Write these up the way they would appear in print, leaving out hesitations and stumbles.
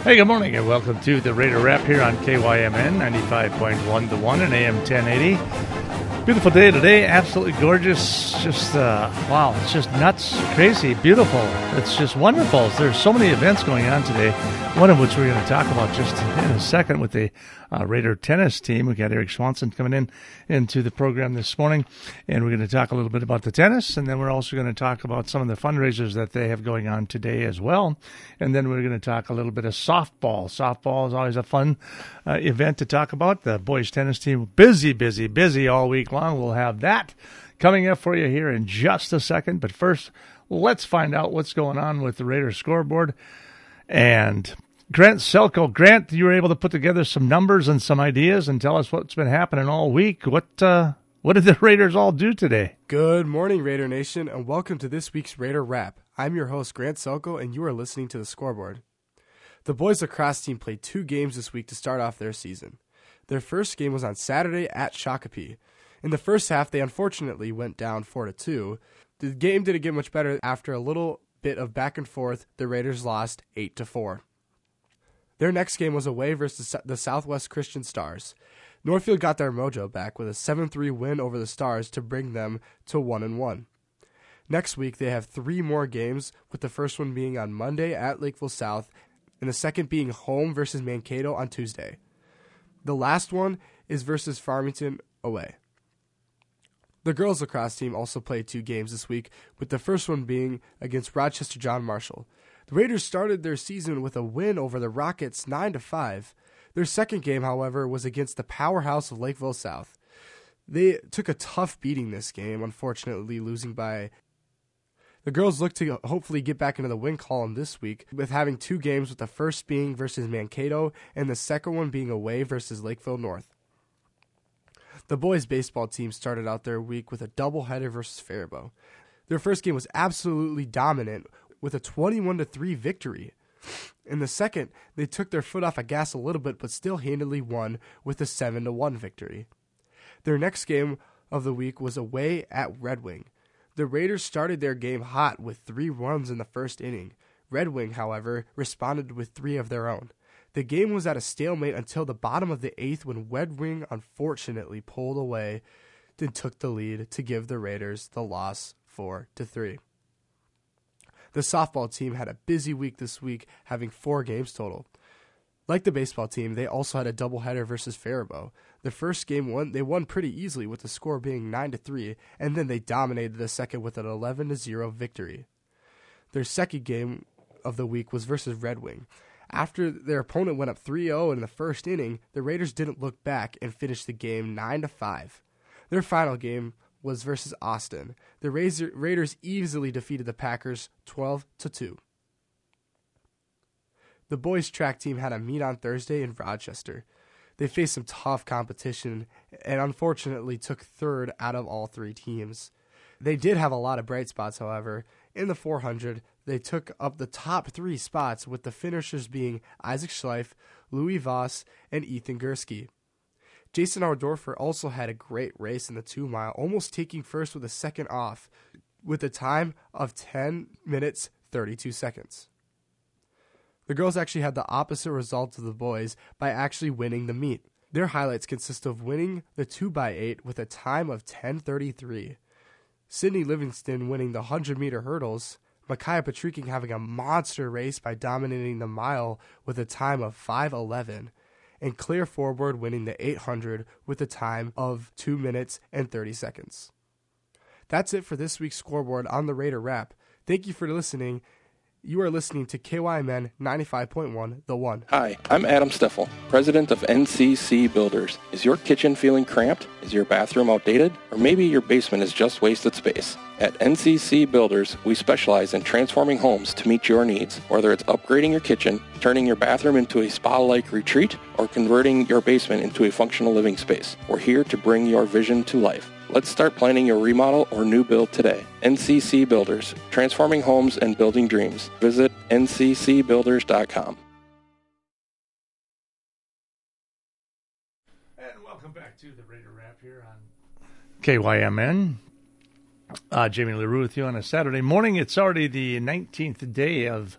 Hey, good morning, and welcome to the Raider Wrap here on KYMN 95.1 The One and AM 1080. Beautiful day today, absolutely gorgeous. Just, wow, it's just nuts, crazy, beautiful. It's just wonderful. There's so many events going on today, one of which we're going to talk about just in a second with the Raider tennis team. We got Eric Swanson coming into the program this morning, and we're going to talk a little bit about the tennis, and then we're also going to talk about some of the fundraisers that they have going on today as well. And then we're going to talk a little bit of softball. Softball is always a fun event to talk about. The boys tennis team, busy all week long. We'll have that coming up for you here in just a second. But first, let's find out what's going on with the Raiders scoreboard. And Grant Selko. Grant, you were able to put together some numbers and some ideas and tell us what's been happening all week. What did the Raiders all do today? Good morning, Raider Nation, and welcome to this week's Raider Wrap. I'm your host, Grant Selko, and you are listening to the scoreboard. The boys lacrosse team played 2 games this week to start off their season. Their first game was on Saturday at Shakopee. In the first half, they unfortunately went down 4-2. The game didn't get much better. After a little bit of back and forth, the Raiders lost 8-4. Their next game was away versus the Southwest Christian Stars. Northfield got their mojo back with a 7-3 win over the Stars to bring them to 1-1. Next week, they have 3 more games, with the first one being on Monday at Lakeville South, and the second being home versus Mankato on Tuesday. The last one is versus Farmington away. The girls lacrosse team also played 2 games this week, with the first one being against Rochester John Marshall. The Raiders started their season with a win over the Rockets 9-5. Their second game, however, was against the powerhouse of Lakeville South. They took a tough beating this game, unfortunately losing by. The girls look to hopefully get back into the win column this week, with having 2 games, with the first being versus Mankato and the second one being away versus Lakeville North. The boys baseball team started out their week with a doubleheader versus Faribault. Their first game was absolutely dominant with a 21-3 victory. In the second, they took their foot off the gas a little bit but still handily won with a 7-1 victory. Their next game of the week was away at Red Wing. The Raiders started their game hot with 3 runs in the first inning. Red Wing, however, responded with 3 of their own. The game was at a stalemate until the bottom of the 8th when Red Wing unfortunately pulled away and took the lead to give the Raiders the loss 4-3. The softball team had a busy week this week, having 4 games total. Like the baseball team, they also had a doubleheader versus Faribault. The first game they won pretty easily, with the score being 9-3, and then they dominated the second with an 11-0 victory. Their second game of the week was versus Red Wing. After their opponent went up 3-0 in the first inning, the Raiders didn't look back and finished the game 9-5. Their final game was versus Austin. The Raiders easily defeated the Packers 12-2. The boys track team had a meet on Thursday in Rochester. They faced some tough competition and unfortunately took 3rd out of all 3 teams. They did have a lot of bright spots, however. In the 400, they took up the top 3 spots, with the finishers being Isaac Schleif, Louis Voss, and Ethan Gursky. Jason Ardorfer also had a great race in the 2-mile, almost taking first with a second off, with a time of 10 minutes, 32 seconds. The girls actually had the opposite result of the boys by actually winning the meet. Their highlights consist of winning the 2x8 with a time of 10:33. Sydney Livingston winning the 100-meter hurdles, Micaiah Patriking having a monster race by dominating the mile with a time of 5:11, and Claire Forward winning the 800 with a time of 2 minutes and 30 seconds. That's it for this week's scoreboard on the Raider Wrap. Thank you for listening. You are listening to KYMN 95.1, The One. Hi, I'm Adam Steffel, president of NCC Builders. Is your kitchen feeling cramped? Is your bathroom outdated? Or maybe your basement is just wasted space? At NCC Builders, we specialize in transforming homes to meet your needs. Whether it's upgrading your kitchen, turning your bathroom into a spa-like retreat, or converting your basement into a functional living space, we're here to bring your vision to life. Let's start planning your remodel or new build today. NCC Builders, transforming homes and building dreams. Visit nccbuilders.com. And welcome back to the Raider Wrap here on KYMN. Jamie LaRue with you on a Saturday morning. It's already the 19th day of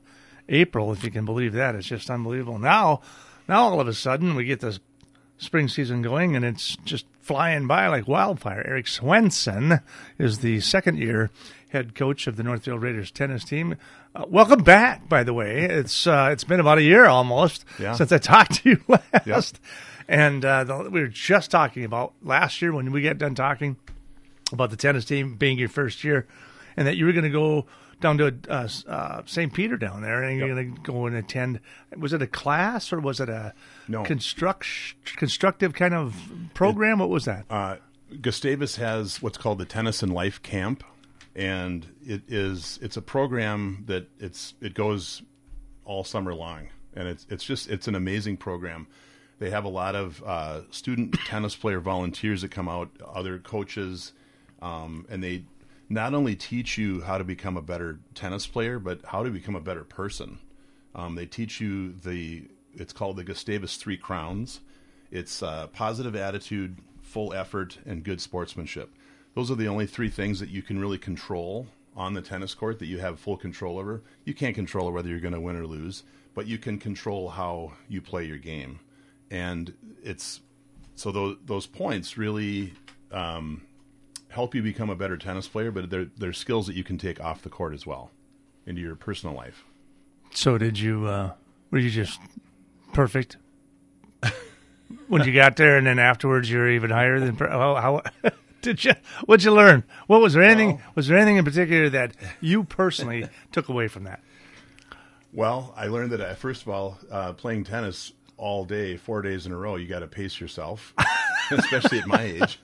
April, if you can believe that. It's just unbelievable. Now all of a sudden we get this spring season going, and it's just flying by like wildfire. Eric Swenson is the second-year head coach of the Northfield Raiders tennis team. Welcome back, by the way. It's been about a year almost since I talked to you last. And we were just talking about last year when we got done talking about the tennis team being your first year, and that you were going to go down to St. Peter down there, and you're going to go and attend. Was it a class or was it a constructive kind of program? What was that? Gustavus has what's called the Tennis and Life Camp, and it's a program that it goes all summer long, and it's an amazing program. They have a lot of student tennis player volunteers that come out, other coaches, and they not only teach you how to become a better tennis player, but how to become a better person. They teach you it's called the Gustavus 3 Crowns. It's positive attitude, full effort, and good sportsmanship. Those are the only 3 things that you can really control on the tennis court that you have full control over. You can't control whether you're going to win or lose, but you can control how you play your game. And those points really help you become a better tennis player, but they're skills that you can take off the court as well into your personal life. So were you just perfect when you got there, and then afterwards you were even higher than how what'd you learn? Was there anything in particular that you personally took away from that? Well, I learned that first of all, playing tennis all day, 4 days in a row, you got to pace yourself, especially at my age.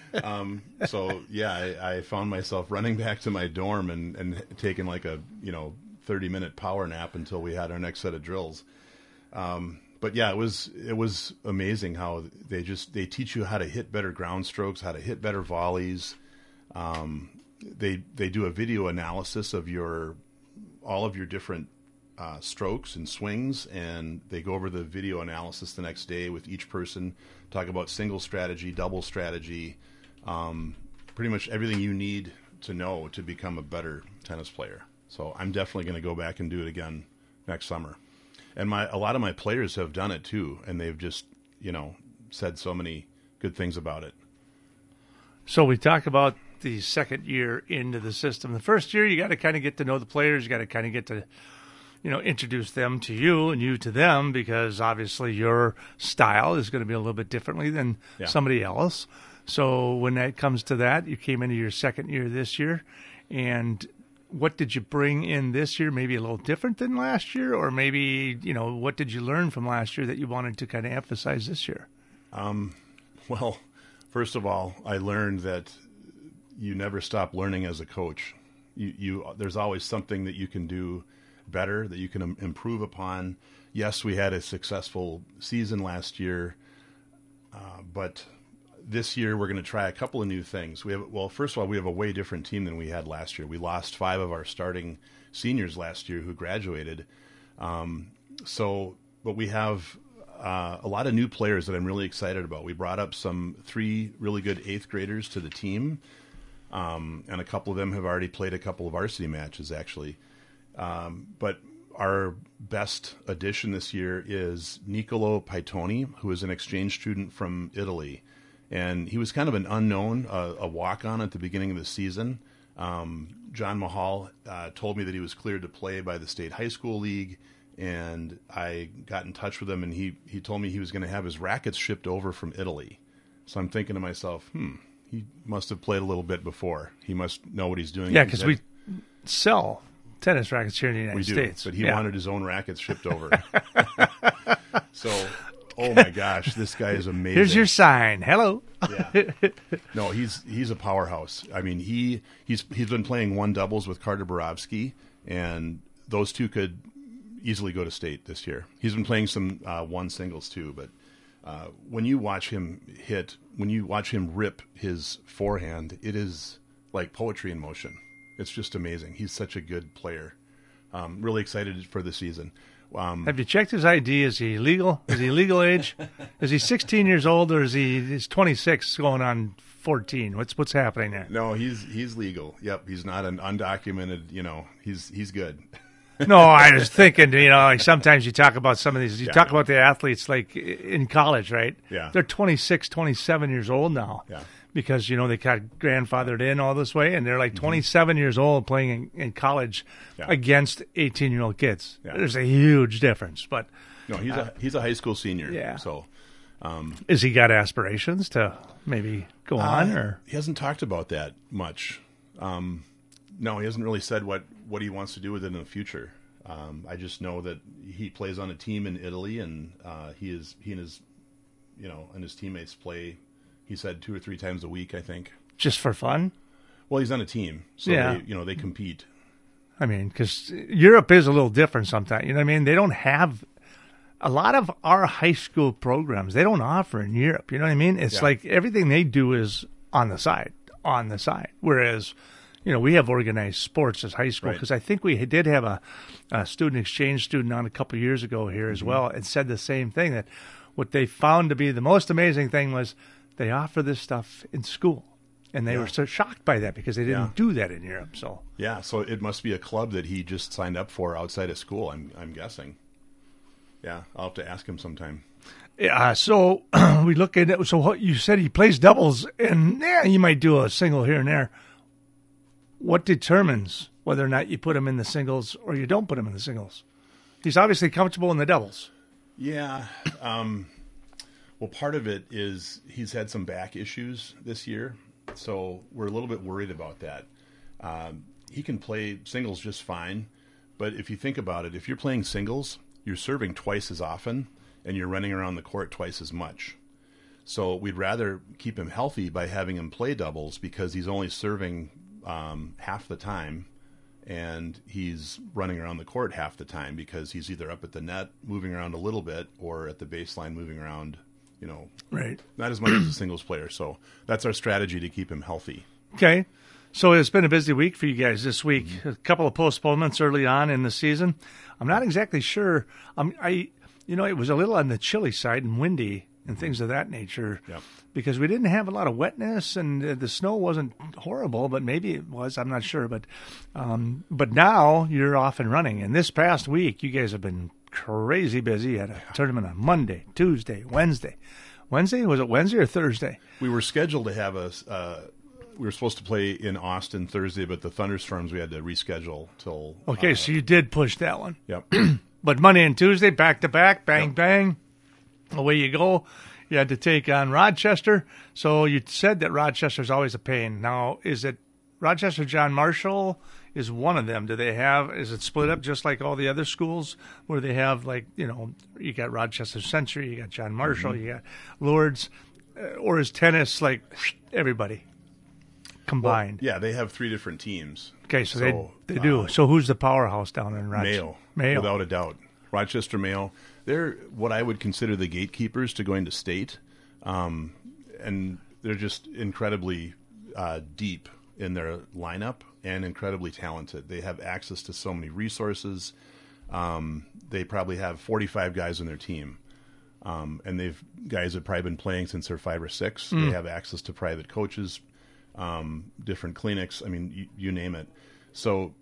I found myself running back to my dorm and taking like a 30-minute power nap until we had our next set of drills. It was amazing how they teach you how to hit better ground strokes, how to hit better volleys. They do a video analysis of all of your different strokes and swings, and they go over the video analysis the next day with each person, talk about single strategy, double strategy, pretty much everything you need to know to become a better tennis player. So I'm definitely going to go back and do it again next summer. And a lot of my players have done it too, and they've just, said so many good things about it. So we talk about the second year into the system. The first year, you got to kind of get to know the players. You got to kind of get to introduce them to you and you to them, because obviously your style is going to be a little bit differently than somebody else. So when that comes to that, you came into your second year this year, and what did you bring in this year? Maybe a little different than last year, or maybe, what did you learn from last year that you wanted to kind of emphasize this year? Well, first of all, I learned that you never stop learning as a coach. There's always something that you can do better, that you can improve upon. Yes, we had a successful season last year, but this year we're going to try a couple of new things. First of all, we have a way different team than we had last year. We lost 5 of our starting seniors last year who graduated. But we have a lot of new players that I'm really excited about. We brought up 3 really good 8th graders to the team, and a couple of them have already played a couple of varsity matches, actually. But our best addition this year is Niccolò Paitoni, who is an exchange student from Italy. And he was kind of an unknown, a walk-on at the beginning of the season. John Mahal told me that he was cleared to play by the State High School League, and I got in touch with him, and he told me he was going to have his rackets shipped over from Italy. So I'm thinking to myself, he must have played a little bit before. He must know what he's doing. Yeah, because we sell tennis rackets here in the United States. But he wanted his own rackets shipped over. So, oh my gosh, this guy is amazing. Here's your sign. Hello. Yeah. No, he's a powerhouse. I mean, he's been playing one doubles with Carter Borowski, and those two could easily go to state this year. He's been playing some one singles too, but when you watch him rip his forehand, it is like poetry in motion. It's just amazing. He's such a good player. Really excited for the season. Have you checked his ID? Is he legal? Is he legal age? Is he 16 years old, or he's 26 going on 14? What's happening there? No, he's legal. Yep, he's not an undocumented. He's good. No, I was thinking, like sometimes you talk about some of these. You Yeah, talk I know. about the athletes like in college, right? Yeah. They're 26, 27 years old now. Yeah. Because, they got grandfathered in all this way, and they're like 27 years old playing in college Yeah. against 18-year-old kids. Yeah. There's a huge difference. But No, he's a high school senior. Yeah. So has he got aspirations to maybe go on? Or he hasn't talked about that much. No, he hasn't really said what he wants to do with it in the future. I just know that he plays on a team in Italy, and he and his teammates play. He said 2 or 3 times a week, I think. just for fun? Well, he's on a team, so Yeah. they compete. I mean, because Europe is a little different sometimes. You know what I mean? They don't have a lot of our high school programs. They don't offer in Europe. You know what I mean? It's Yeah. like everything they do is on the side. Whereas, we have organized sports as high school Right. because I think we did have a student exchange student on a couple of years ago here as well and said the same thing, that what they found to be the most amazing thing was they offer this stuff in school. And they were so shocked by that because they didn't do that in Europe. So Yeah, so it must be a club that he just signed up for outside of school. I'm guessing. Yeah, I'll have to ask him sometime. yeah, so we look at it. So what you said, he plays doubles, and you might do a single here and there. What determines whether or not you put him in the singles or you don't put him in the singles? He's obviously comfortable in the doubles. Yeah. Well, part of it is he's had some back issues this year, so we're a little bit worried about that. He can play singles just fine, but if you think about it, if you're playing singles, you're serving twice as often and you're running around the court twice as much. So we'd rather keep him healthy by having him play doubles because he's only serving half the time and he's running around the court half the time because he's either up at the net moving around a little bit or at the baseline moving around, Right. not as much as a singles player. So that's our strategy to keep him healthy. Okay. So it's been a busy week for you guys this week. A couple of postponements early on in the season. I'm not exactly sure. It was a little on the chilly side and windy and things of that nature. Yep. Because we didn't have a lot of wetness and the snow wasn't horrible, but maybe it was. I'm not sure. But now you're off and running. And this past week, you guys have been crazy busy. You had a tournament on Monday, Tuesday, Wednesday. Wednesday? Was it Wednesday or Thursday? We were scheduled to have we were supposed to play in Austin Thursday, but the thunderstorms we had to reschedule till. Okay, so you did push that one. Yep. But Monday and Tuesday, back to back, bang, Yep. bang. Away you go. You had to take on Rochester. So you said that Rochester's always a pain. Now, is it Rochester John Marshall is one of them? Is it split up just like all the other schools where they have you got Rochester Century, you got John Marshall, you got Lourdes, or is tennis like everybody combined? Yeah, they have 3 different teams. Okay, so they do. So who's the powerhouse down in Rochester? Mayo, without a doubt. Rochester Mayo. They're what I would consider the gatekeepers to going to state, and they're just incredibly deep in their lineup and incredibly talented. They have access to so many resources. They probably have 45 guys on their team, and guys have probably been playing since they're 5 or 6. They have access to private coaches, different clinics. I mean, you name it. So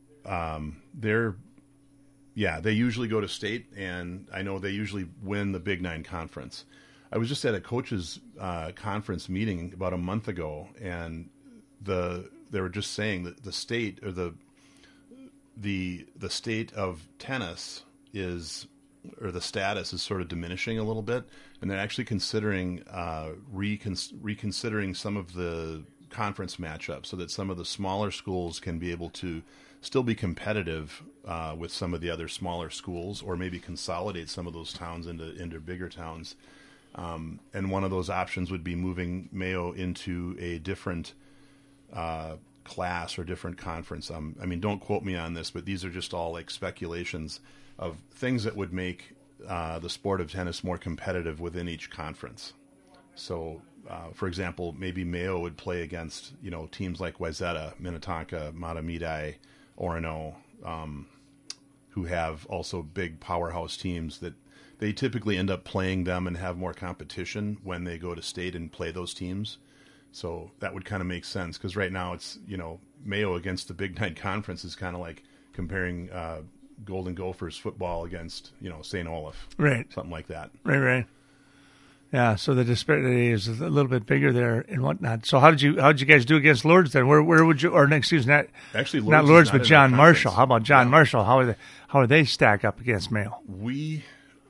they usually go to state, and I know they usually win the Big 9 conference. I was just at a coaches conference meeting about a month ago, and they were just saying that the state or the state of tennis or the status is sort of diminishing a little bit, and they're actually considering reconsidering some of the conference matchups so that some of the smaller schools can be able to still be competitive with some of the other smaller schools, or maybe consolidate some of those towns into bigger towns. And one of those options would be moving Mayo into a different class or different conference. I mean, don't quote me on this, but these are just all like speculations of things that would make the sport of tennis more competitive within each conference. So, for example, maybe Mayo would play against teams like Wayzata, Minnetonka, Matamidi, Orono, who have also big powerhouse teams that they typically end up playing them and have more competition when they go to state and play those teams. So that would kind of make sense, because right now it's Mayo against the Big 9 conference is kind of like comparing Golden Gophers football against, St. Olaf. Right. Something like that. Right. Yeah, so the disparity is a little bit bigger there and whatnot. So how did you guys do against Lourdes then? Where would you, or excuse me, Actually, not Lourdes, is not but in John our Marshall? conference. How about John Yeah. Marshall? How are they stack up against Mayo? We,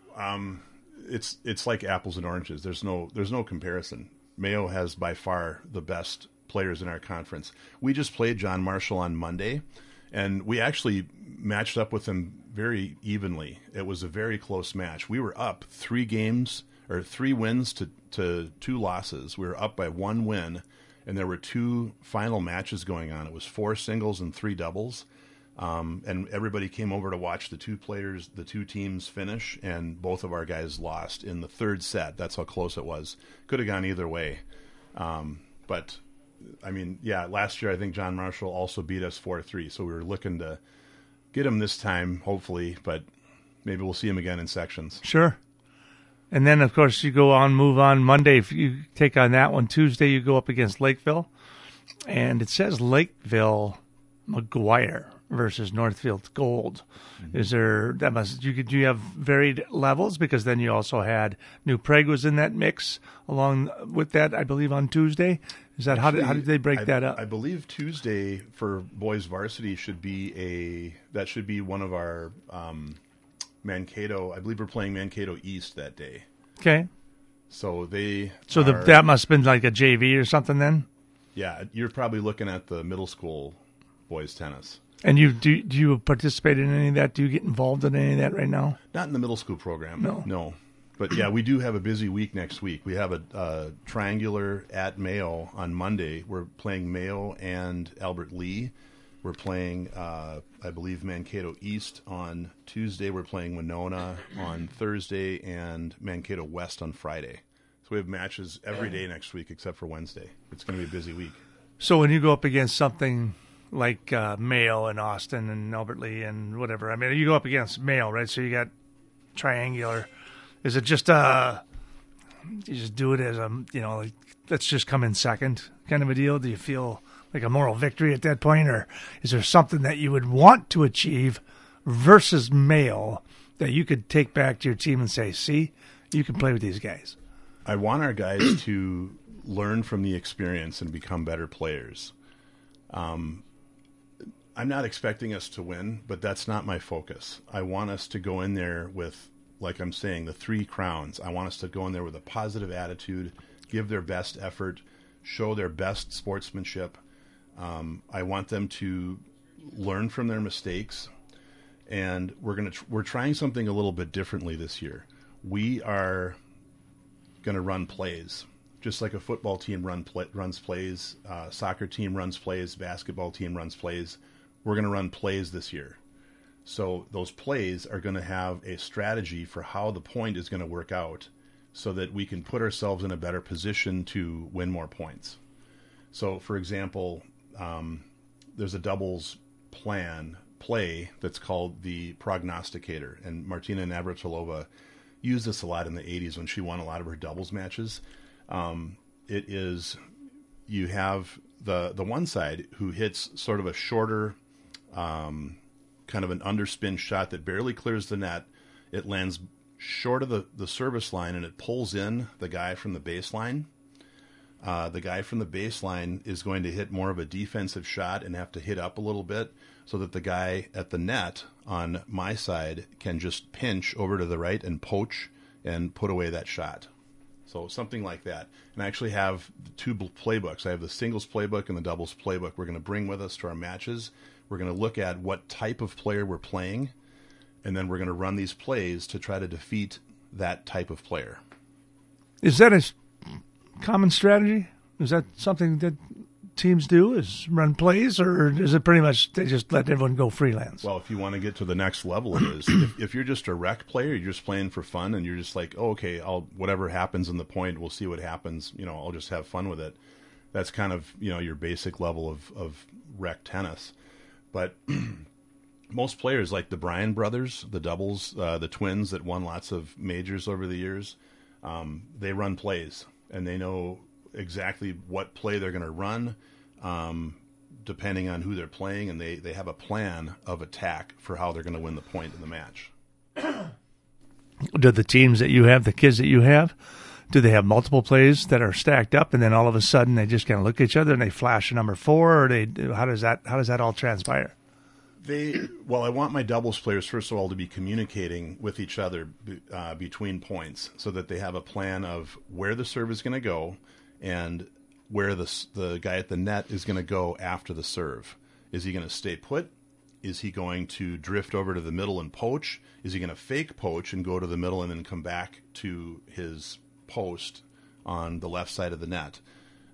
it's like apples and oranges. There's no comparison. Mayo has by far the best players in our conference. We just played John Marshall on Monday, and we actually matched up with them very evenly. It was a very close match. We were up 3 wins to 2 losses. We were up by 1 win, and there were 2 final matches going on. It was 4 singles and 3 doubles. And everybody came over to watch the two teams finish, and both of our guys lost in the 3rd set. That's how close it was. Could have gone either way. But, I mean, yeah, last year I think John Marshall also beat us 4-3, so we were looking to get him this time, hopefully, but maybe we'll see him again in sections. Sure. And then, of course, you move on Monday. If you take on that one, Tuesday you go up against Lakeville. And it says Lakeville McGuire versus Northfield Gold. Mm-hmm. Do you have varied levels? Because then you also had New Prague was in that mix along with that, I believe, on Tuesday. Is that how did they break that up? I believe Tuesday for boys varsity should be one of our Mankato. I believe we're playing Mankato East that day. Okay. So that must have been like a JV or something then? Yeah, you're probably looking at the middle school boys tennis. And do you participate in any of that? Do you get involved in any of that right now? Not in the middle school program. No. But yeah, we do have a busy week next week. We have a triangular at Mayo on Monday. We're playing Mayo and Albert Lee. We're playing, I believe, Mankato East on Tuesday. We're playing Winona on Thursday and Mankato West on Friday. So we have matches every day next week except for Wednesday. It's going to be a busy week. So when you go up against something like Mayo and Austin and Albert Lee and whatever, I mean, you go up against Mayo, right? So you got triangular. Is it just you just do it as like, let's just come in second kind of a deal? Do you feel like a moral victory at that point, or is there something that you would want to achieve versus Mayo that you could take back to your team and say, see, you can play with these guys? I want our guys to learn from the experience and become better players. I'm not expecting us to win, but that's not my focus. I want us to go in there with, like I'm saying, the 3 crowns. I want us to go in there with a positive attitude, give their best effort, show their best sportsmanship. I want them to learn from their mistakes, and we're trying something a little bit differently this year. We are going to run plays, just like a football team runs plays, soccer team runs plays, basketball team runs plays. We're going to run plays this year. So those plays are going to have a strategy for how the point is going to work out so that we can put ourselves in a better position to win more points. So, for example, there's a doubles play that's called the prognosticator, and Martina Navratilova used this a lot in the 80s when she won a lot of her doubles matches. It is, you have the one side who hits sort of a shorter, kind of an underspin shot that barely clears the net. It lands short of the service line, and it pulls in the guy from the baseline. The guy from the baseline is going to hit more of a defensive shot and have to hit up a little bit so that the guy at the net on my side can just pinch over to the right and poach and put away that shot. So something like that. And I actually have 2 playbooks. I have the singles playbook and the doubles playbook we're going to bring with us to our matches. We're going to look at what type of player we're playing, and then we're going to run these plays to try to defeat that type of player. Is that a common strategy? Is that something that teams do, is run plays, or is it pretty much they just let everyone go freelance? Well, if you want to get to the next level, it is. If you're just a rec player, you're just playing for fun, and you're just like, oh, okay, whatever happens in the point, we'll see what happens. I'll just have fun with it. That's kind of your basic level of rec tennis. But most players, like the Bryan brothers, the doubles, the twins that won lots of majors over the years, they run plays, and they know exactly what play they're going to run. depending on who they're playing, and they have a plan of attack for how they're going to win the point in the match. Do the teams that you have, the kids that you have, do they have multiple plays that are stacked up, and then all of a sudden they just kind of look at each other and they flash a number 4, or how does that all transpire? I want my doubles players, first of all, to be communicating with each other between points so that they have a plan of where the serve is going to go and where the guy at the net is going to go after the serve. Is he going to stay put? Is he going to drift over to the middle and poach? Is he going to fake poach and go to the middle and then come back to his post on the left side of the net?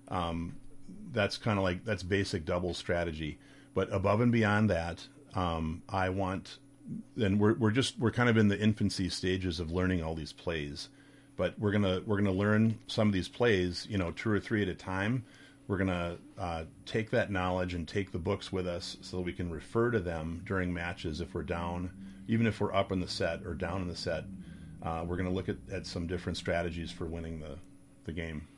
That's kind of that's basic double strategy. But above and beyond that, I want, and we're kind of in the infancy stages of learning all these plays, but we're gonna learn some of these plays, 2 or 3 at a time. We're gonna take that knowledge and take the books with us so that we can refer to them during matches if we're down, even if we're up in the set or down in the set. We're gonna look at some different strategies for winning the game.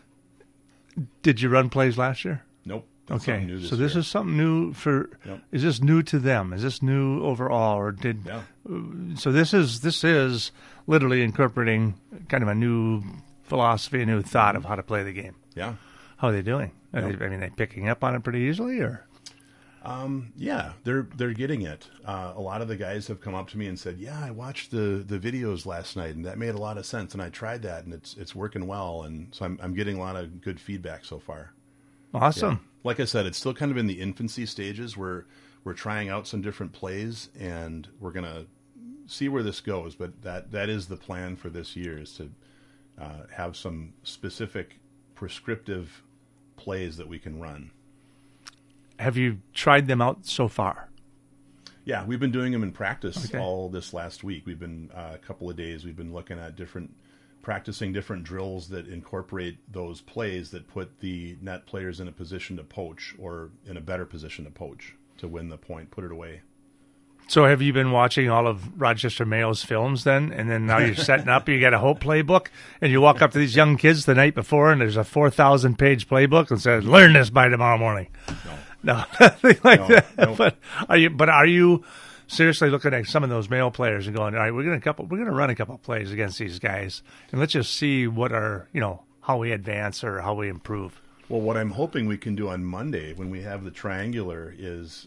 Did you run plays last year? Nope. Okay, so this is something new for. Yep. Is this new to them? Is this new overall, or did? Yeah. So this is literally incorporating kind of a new philosophy, a new thought of how to play the game. Yeah. How are they doing? Are they picking up on it pretty easily, or? Yeah, they're getting it. A lot of the guys have come up to me and said, "Yeah, I watched the videos last night, and that made a lot of sense, and I tried that, and it's working well." And so I'm getting a lot of good feedback so far. Awesome. Yeah. Like I said, it's still kind of in the infancy stages. We're trying out some different plays, and we're gonna see where this goes. But that is the plan for this year, is to have some specific prescriptive plays that we can run. Have you tried them out so far? Yeah, we've been doing them in practice all this last week. We've been a couple of days. We've been looking at practicing different drills that incorporate those plays that put the net players in a position to poach, or in a better position to poach, to win the point, put it away. So have you been watching all of Rochester Mayo's films then? And then now you're setting up, you got a whole playbook, and you walk up to these young kids the night before, and there's a 4,000-page playbook and says, "Learn this by tomorrow morning." No, nothing like that. Nope. But are you seriously looking at some of those Mayo players and going, "All right, we're gonna run a couple of plays against these guys, and let's just see what how we advance or how we improve"? Well, what I'm hoping we can do on Monday when we have the triangular is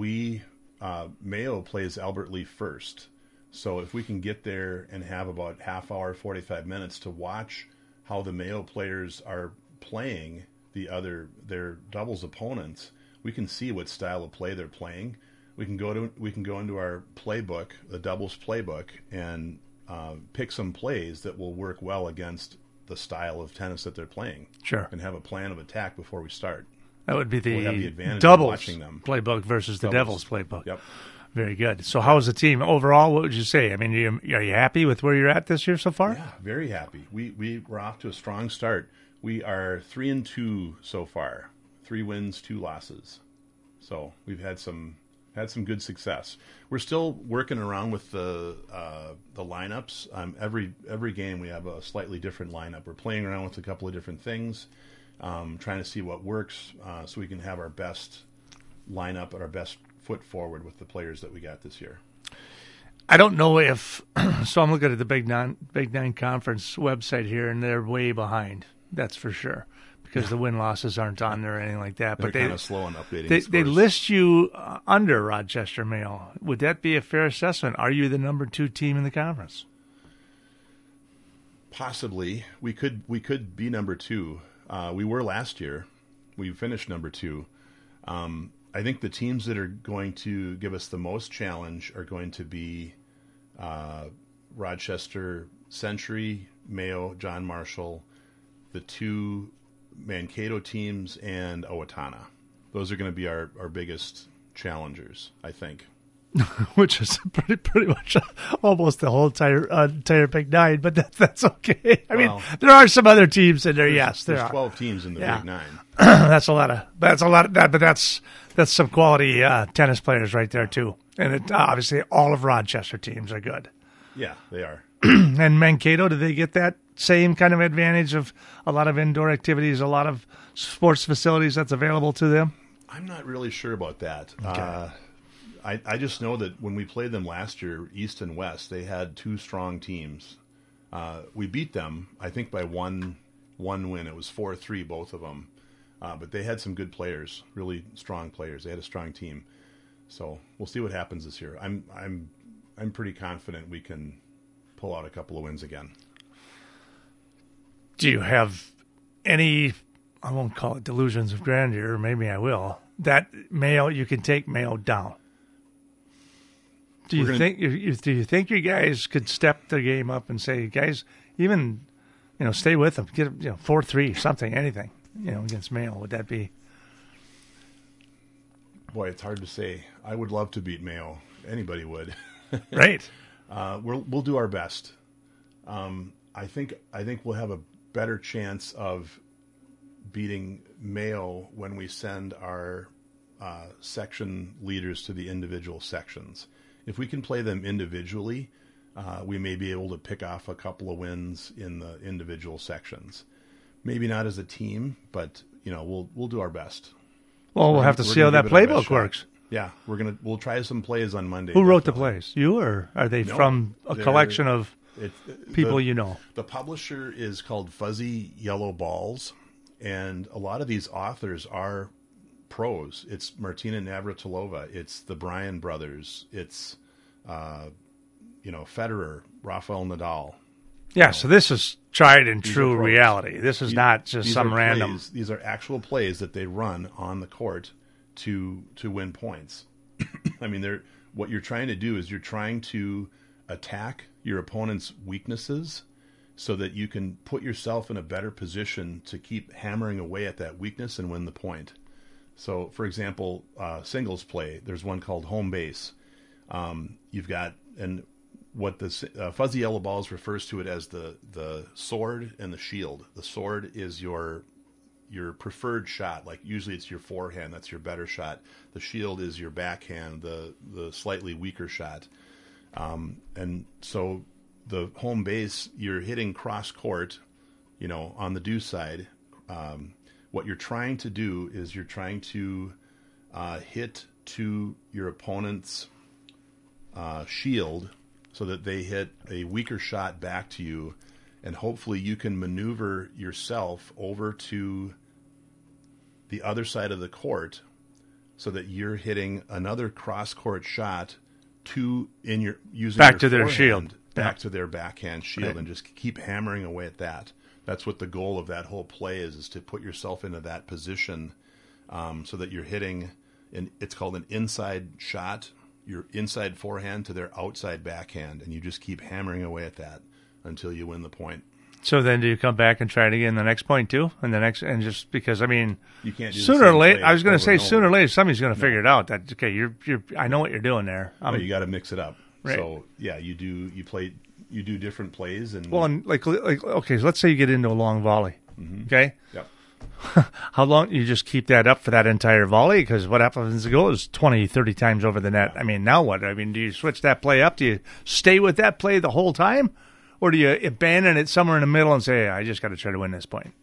Mayo plays Albert Lee first. So if we can get there and have about half hour, 45 minutes to watch how the Mayo players are playing their doubles opponents, we can see what style of play they're playing. We can go into our playbook, the doubles playbook, and pick some plays that will work well against the style of tennis that they're playing. Sure. And have a plan of attack before we start. That would be the advantage doubles of them. playbook versus the Devils playbook. Yep. Very good. So how's the team overall? What would you say? I mean, are you happy with where you're at this year so far? Yeah, very happy. We're off to a strong start. We are 3-2 so far. 3 wins, 2 losses. So we've had some good success. We're still working around with the lineups. Every game we have a slightly different lineup. We're playing around with a couple of different things, trying to see what works, so we can have our best lineup and our best foot forward with the players that we got this year. I don't know if so. I'm looking at the Big Nine Conference website here, and they're way behind. That's for sure, because the win-losses aren't on there or anything like that. They're but kind of slow on updating. They list you under Rochester Mayo. Would that be a fair assessment? Are you the number 2 team in the conference? Possibly. We could be number 2. We were last year. We finished number 2. I think the teams that are going to give us the most challenge are going to be Rochester Century, Mayo, John Marshall, the 2 Mankato teams, and Owatonna. Those are going to be our biggest challengers, I think. Which is pretty much almost the whole entire Big Nine, but that's okay. I mean, there are some other teams in there. Yes, there are 12 teams in the Big Nine. That's a lot of that, but that's some quality tennis players right there too. And obviously, all of Rochester teams are good. Yeah, they are. And Mankato, do they get that same kind of advantage of a lot of indoor activities, a lot of sports facilities that's available to them? I'm not really sure about that. Okay. I just know that when we played them last year, East and West, they had two strong teams. We beat them, I think, by one win. It was 4-3, both of them. But they had some good players, really strong players. They had a strong team. So we'll see what happens this year. I'm pretty confident we can pull out a couple of wins again. Do you have any, I won't call it delusions of grandeur, maybe I will, that Mayo, you can take Mayo down? Do you think you guys could step the game up and say, guys, even, stay with them, get 4-3, something, anything, against Mayo? Would that be? Boy, it's hard to say. I would love to beat Mayo. Anybody would. Right. We'll do our best. I think we'll have a better chance of beating Mayo when we send our section leaders to the individual sections. If we can play them individually, we may be able to pick off a couple of wins in the individual sections. Maybe not as a team, but we'll do our best. Well, we'll have to see how that playbook works. Yeah, we'll try some plays on Monday. Who wrote the plays? You, or are they from a collection of people you know? The publisher is called Fuzzy Yellow Balls, and a lot of these authors are pros. It's Martina Navratilova. It's the Bryan brothers. It's Federer, Rafael Nadal. Yeah, so this is tried and true reality. This is not just some random. These are actual plays that they run on the court to win points. I mean, what you're trying to do is you're trying to attack your opponent's weaknesses so that you can put yourself in a better position to keep hammering away at that weakness and win the point. So, for example, singles play, there's one called home base. You've got, and what the Fuzzy Yellow Balls refers to it as the sword and the shield. The sword is your preferred shot. Like usually it's your forehand, that's your better shot. The shield is your backhand, the slightly weaker shot. And so the home base, you're hitting cross court, on the do side. What you're trying to do is you're trying to hit to your opponent's shield so that they hit a weaker shot back to you, and hopefully you can maneuver yourself over to the other side of the court so that you're hitting another cross-court shot using back your to their forehand, shield. back to their backhand shield, and just keep hammering away at that. That's what the goal of that whole play is to put yourself into that position so that you're hitting, it's called an inside shot, your inside forehand to their outside backhand, and you just keep hammering away at that until you win the point. So then do you come back and try it again the next point too? And just because, I mean, you can't do sooner or later, I was going to say sooner or later somebody's going to figure it out that, okay, I know what you're doing there. You got to mix it up. Right. So yeah, you do different plays. And well, and like okay, so let's say you get into a long volley. Mm-hmm. Okay. Yep. How long you just keep that up for that entire volley? Because what happens if it goes 20, 30 times over the net? I mean, now what? I mean, do you switch that play up? Do you stay with that play the whole time? Or do you abandon it somewhere in the middle and say, hey, I just got to try to win this point?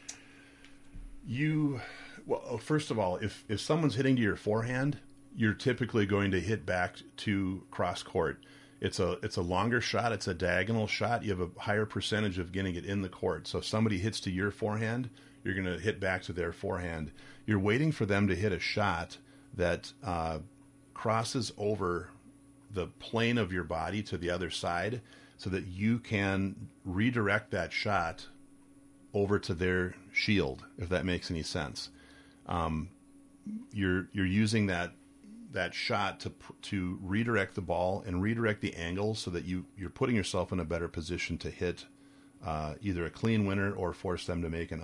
Well, first of all, if someone's hitting to your forehand, you're typically going to hit back to cross court. It's a longer shot. It's a diagonal shot. You have a higher percentage of getting it in the court. So if somebody hits to your forehand, you're going to hit back to their forehand. You're waiting for them to hit a shot that crosses over the plane of your body to the other side so that you can redirect that shot over to their shield, if that makes any sense. You're using that shot to redirect the ball and redirect the angle so that you're putting yourself in a better position to hit either a clean winner or force them to make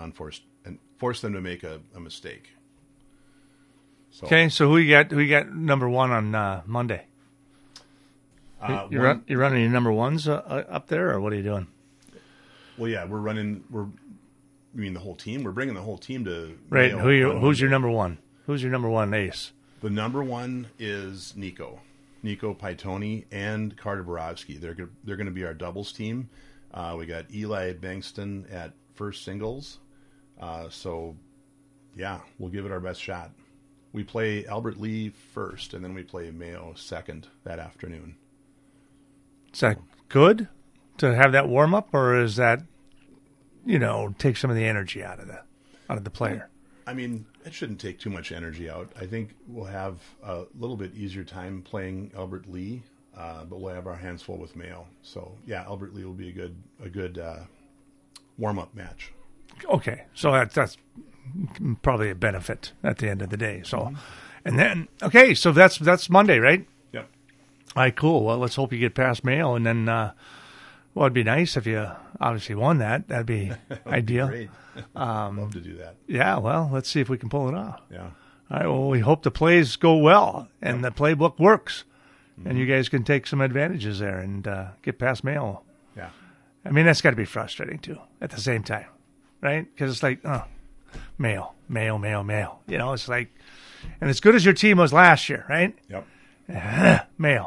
a mistake. So, okay, so who you got number one on Monday? You running your number ones up there, or what are you doing? Well, yeah, you mean the whole team? We're bringing the whole team to right. Who's your number one? Who's your number one ace? The number one is Nico Paitoni and Carter Borowski. They're going to be our doubles team. We got Eli Bankston at first singles. So, yeah, we'll give it our best shot. We play Albert Lee first, and then we play Mayo second that afternoon. Is that good to have that warm up, or is that, take some of the energy out of the player? I mean, it shouldn't take too much energy out. I think we'll have a little bit easier time playing Albert Lee, but we'll have our hands full with Mayo. So yeah, Albert Lee will be a good warm up match. Okay, so that's probably a benefit at the end of the day. So, and then so that's Monday, right? Yep. All right, cool. Well, let's hope you get past Mayo, and then it'd be nice if you obviously won that. That'd be ideal. Great. Love to do that. Yeah. Well, let's see if we can pull it off. Yeah. All right. Well, we hope the plays go well and the playbook works, and you guys can take some advantages there and get past Mayo. Yeah. I mean, that's got to be frustrating too at the same time, right? Because it's like, Mayo. It's like, and as good as your team was last year, right? Yep. Mayo.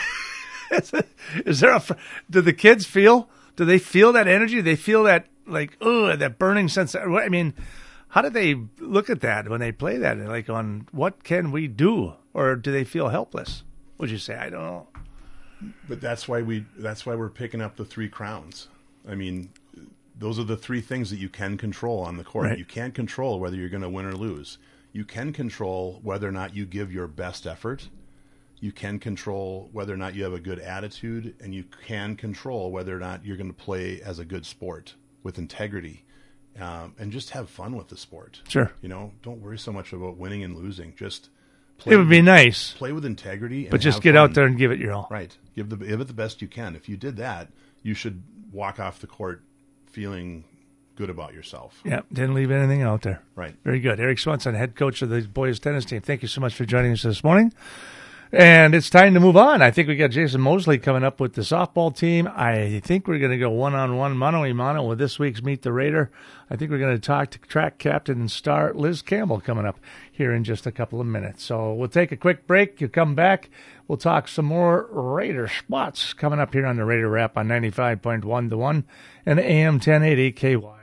Is there do the kids feel that energy? Do they feel that, like, that burning sense? I mean, how do they look at that when they play that? Like, on what can we do? Or do they feel helpless? Would you say? I don't know. But that's why we're picking up the 3 crowns. I mean, those are the 3 things that you can control on the court. Right. You can't control whether you're going to win or lose. You can control whether or not you give your best effort. You can control whether or not you have a good attitude, and you can control whether or not you're going to play as a good sport with integrity, and just have fun with the sport. Sure. Don't worry so much about winning and losing. Just play. It would be nice. Play with integrity, but just have get fun. out there and give it your all. Right. Give it the best you can. If you did that, you should walk off the court feeling good about yourself. Yeah, didn't leave anything out there. Right. Very good. Eric Swanson, head coach of the boys tennis team. Thank you so much for joining us this morning. And it's time to move on. I think we got Jason Mosley coming up with the softball team. I think we're going to go one-on-one, mano-a-mano with this week's Meet the Raider. I think we're going to talk to track captain and star Liz Campbell coming up here in just a couple of minutes. So we'll take a quick break. You come back. We'll talk some more Raider spots coming up here on the Raider Wrap on 95.1 The One and AM 1080 KY.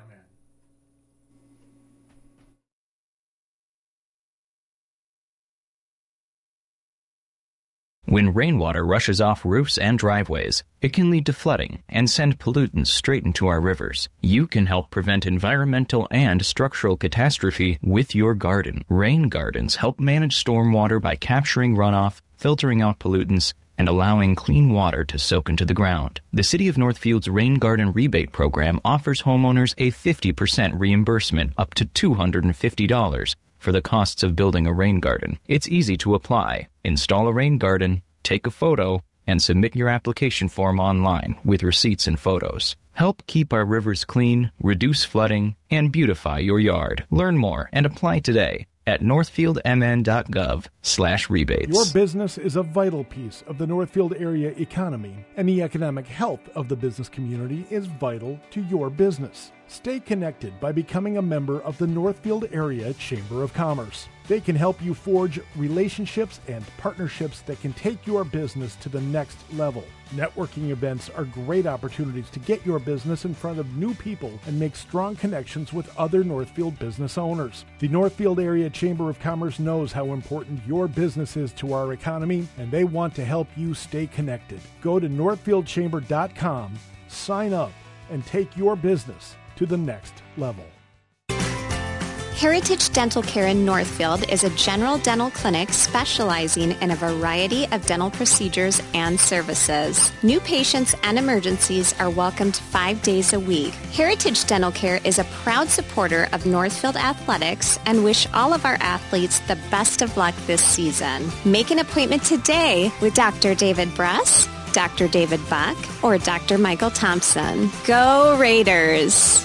When rainwater rushes off roofs and driveways, it can lead to flooding and send pollutants straight into our rivers. You can help prevent environmental and structural catastrophe with your garden. Rain gardens help manage stormwater by capturing runoff, filtering out pollutants, and allowing clean water to soak into the ground. The City of Northfield's Rain Garden Rebate Program offers homeowners a 50% reimbursement up to $250 for the costs of building a rain garden. It's easy to apply. Install a rain garden, take a photo, and submit your application form online with receipts and photos. Help keep our rivers clean, reduce flooding, and beautify your yard. Learn more and apply today at northfieldmn.gov/rebates. Your business is a vital piece of the Northfield area economy, and the economic health of the business community is vital to your business. Stay connected by becoming a member of the Northfield Area Chamber of Commerce. They can help you forge relationships and partnerships that can take your business to the next level. Networking events are great opportunities to get your business in front of new people and make strong connections with other Northfield business owners. The Northfield Area Chamber of Commerce knows how important your business is to our economy, and they want to help you stay connected. Go to northfieldchamber.com, sign up, and take your business to the next level. Heritage Dental Care in Northfield is a general dental clinic specializing in a variety of dental procedures and services. New patients and emergencies are welcomed 5 days a week. Heritage Dental Care is a proud supporter of Northfield Athletics and wish all of our athletes the best of luck this season. Make an appointment today with Dr. David Bress, Dr. David Buck, or Dr. Michael Thompson. Go Raiders!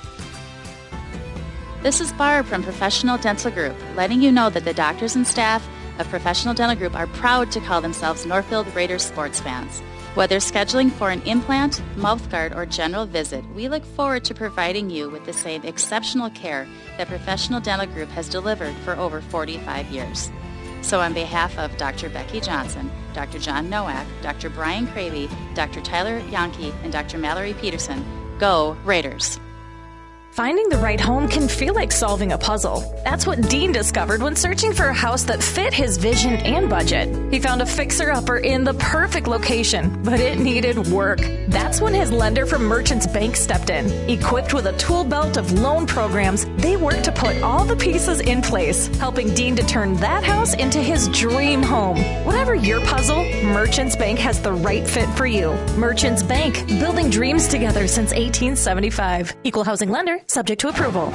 This is Barb from Professional Dental Group, letting you know that the doctors and staff of Professional Dental Group are proud to call themselves Northfield Raiders sports fans. Whether scheduling for an implant, mouthguard, or general visit, we look forward to providing you with the same exceptional care that Professional Dental Group has delivered for over 45 years. So on behalf of Dr. Becky Johnson, Dr. John Nowak, Dr. Brian Cravey, Dr. Tyler Yonke, and Dr. Mallory Peterson, go Raiders! Finding the right home can feel like solving a puzzle. That's what Dean discovered when searching for a house that fit his vision and budget. He found a fixer-upper in the perfect location, but it needed work. That's when his lender from Merchants Bank stepped in. Equipped with a tool belt of loan programs, they worked to put all the pieces in place, helping Dean to turn that house into his dream home. Whatever your puzzle, Merchants Bank has the right fit for you. Merchants Bank, building dreams together since 1875. Equal housing lender, subject to approval.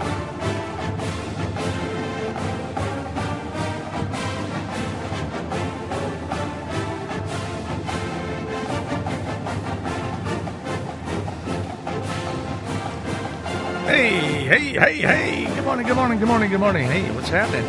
Hey. Good morning. Hey, what's happening?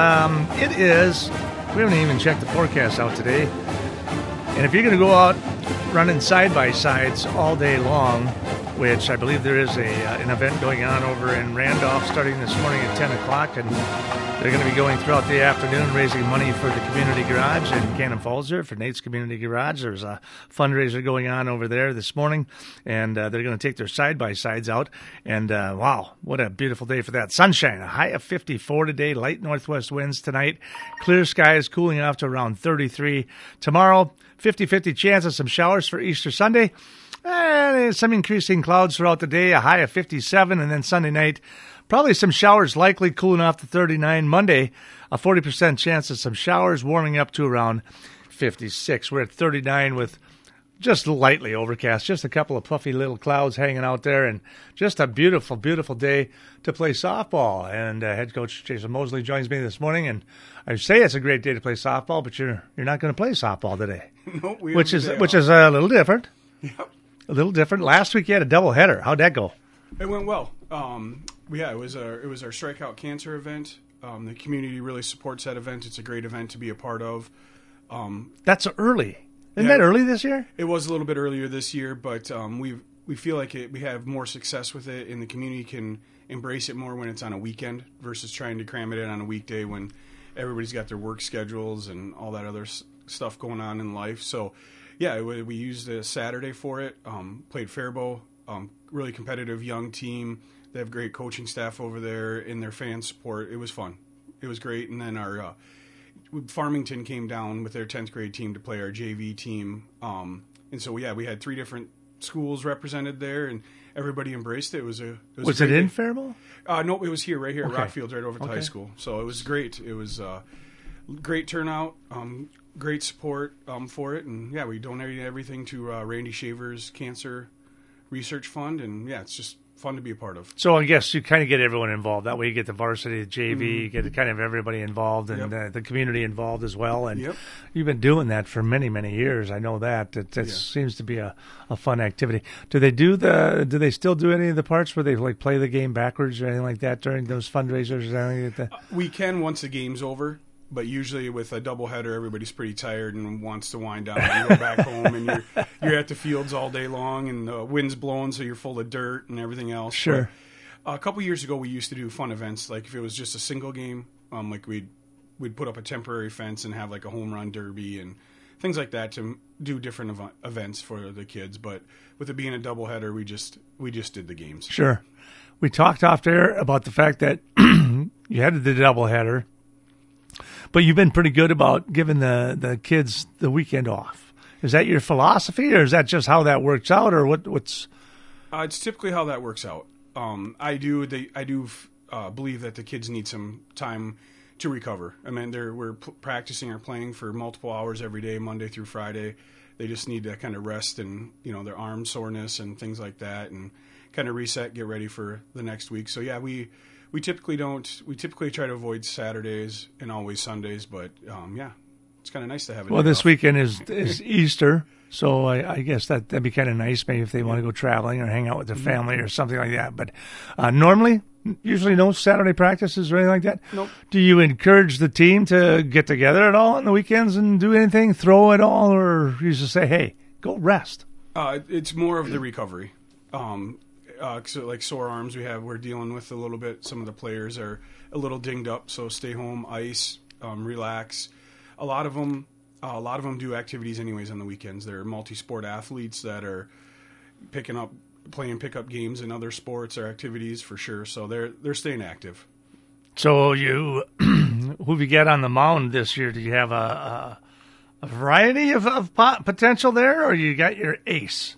It is, we haven't even checked the forecast out today. And if you're going to go out running side-by-sides all day long, which I believe there is an event going on over in Randolph starting this morning at 10 o'clock, and they're going to be going throughout the afternoon raising money for the community garage in Cannon Falls there, for Nate's Community Garage. There's a fundraiser going on over there this morning, and they're going to take their side-by-sides out. And, wow, what a beautiful day for that. Sunshine, a high of 54 today, light northwest winds tonight. Clear skies, cooling off to around 33. Tomorrow, 50-50 chance of some showers for Easter Sunday. And some increasing clouds throughout the day, a high of 57, and then Sunday night, probably some showers likely, cooling off to 39. Monday, a 40% chance of some showers, warming up to around 56. We're at 39 with just lightly overcast, just a couple of puffy little clouds hanging out there, and just a beautiful, beautiful day to play softball. And head coach Jason Mosley joins me this morning, and I say it's a great day to play softball, but you're not going to play softball today, No, which is a little different. Yep. A little different. Last week you had a doubleheader. How'd that go? It went well. It was our Strikeout Cancer event. The community really supports that event. It's a great event to be a part of. That's early. Isn't that early this year? It was a little bit earlier this year, but we feel like we have more success with it, and the community can embrace it more when it's on a weekend versus trying to cram it in on a weekday when everybody's got their work schedules and all that other stuff going on in life. So, yeah, we used a Saturday for it. Played Faribault, really competitive young team. They have great coaching staff over there, and their fan support. It was fun. It was great. And then our Farmington came down with their 10th grade team to play our JV team. And so, yeah, we had 3 different schools represented there, and everybody embraced it. Was it in Faribault? No, it was right here at Okay. Rockfields, right over at the high school. So it was great. It was great turnout, great support for it. And, yeah, we donated everything to Randy Shaver's Cancer Research Fund. And, yeah, it's just fun to be a part of. So I guess you kind of get everyone involved. That way you get the varsity, the JV, you get kind of everybody involved, and the community involved as well. And you've been doing that for many, many years. I know that. It seems to be a fun activity. Do they still do any of the parts where they like play the game backwards or anything like that during those fundraisers or anything like that? We can once the game's over. But usually with a doubleheader, everybody's pretty tired and wants to wind down and go back home. And you're at the fields all day long, and the wind's blowing, so you're full of dirt and everything else. Sure. But a couple years ago, we used to do fun events. Like if it was just a single game, like we'd put up a temporary fence and have like a home run derby and things like that to do different events for the kids. But with it being a doubleheader, we just did the games. Sure. We talked off there about the fact that you had the doubleheader. But you've been pretty good about giving the kids the weekend off. Is that your philosophy, or is that just how that works out, or what's? It's typically how that works out. I do believe that the kids need some time to recover. I mean, we're practicing or playing for multiple hours every day, Monday through Friday. They just need to kind of rest and their arm soreness and things like that, and kind of reset, get ready for the next week. So yeah, we typically don't. We typically try to avoid Saturdays and always Sundays, but yeah, it's kind of nice to have it. Well, this weekend is Easter, so I guess that'd be kind of nice, maybe if they want to go traveling or hang out with their family or something like that. But usually no Saturday practices or anything like that. Nope. Do you encourage the team to get together at all on the weekends and do anything, throw at all, or you just say, hey, go rest? It's more of the recovery. So like sore arms we're dealing with a little bit. Some of the players are a little dinged up, so stay home, ice, relax. A lot of them do activities anyways on the weekends. They're multi-sport athletes that are picking up playing pickup games and other sports or activities for sure. So they're staying active. So who have you got on the mound this year? Do you have a variety of potential there, or you got your ace?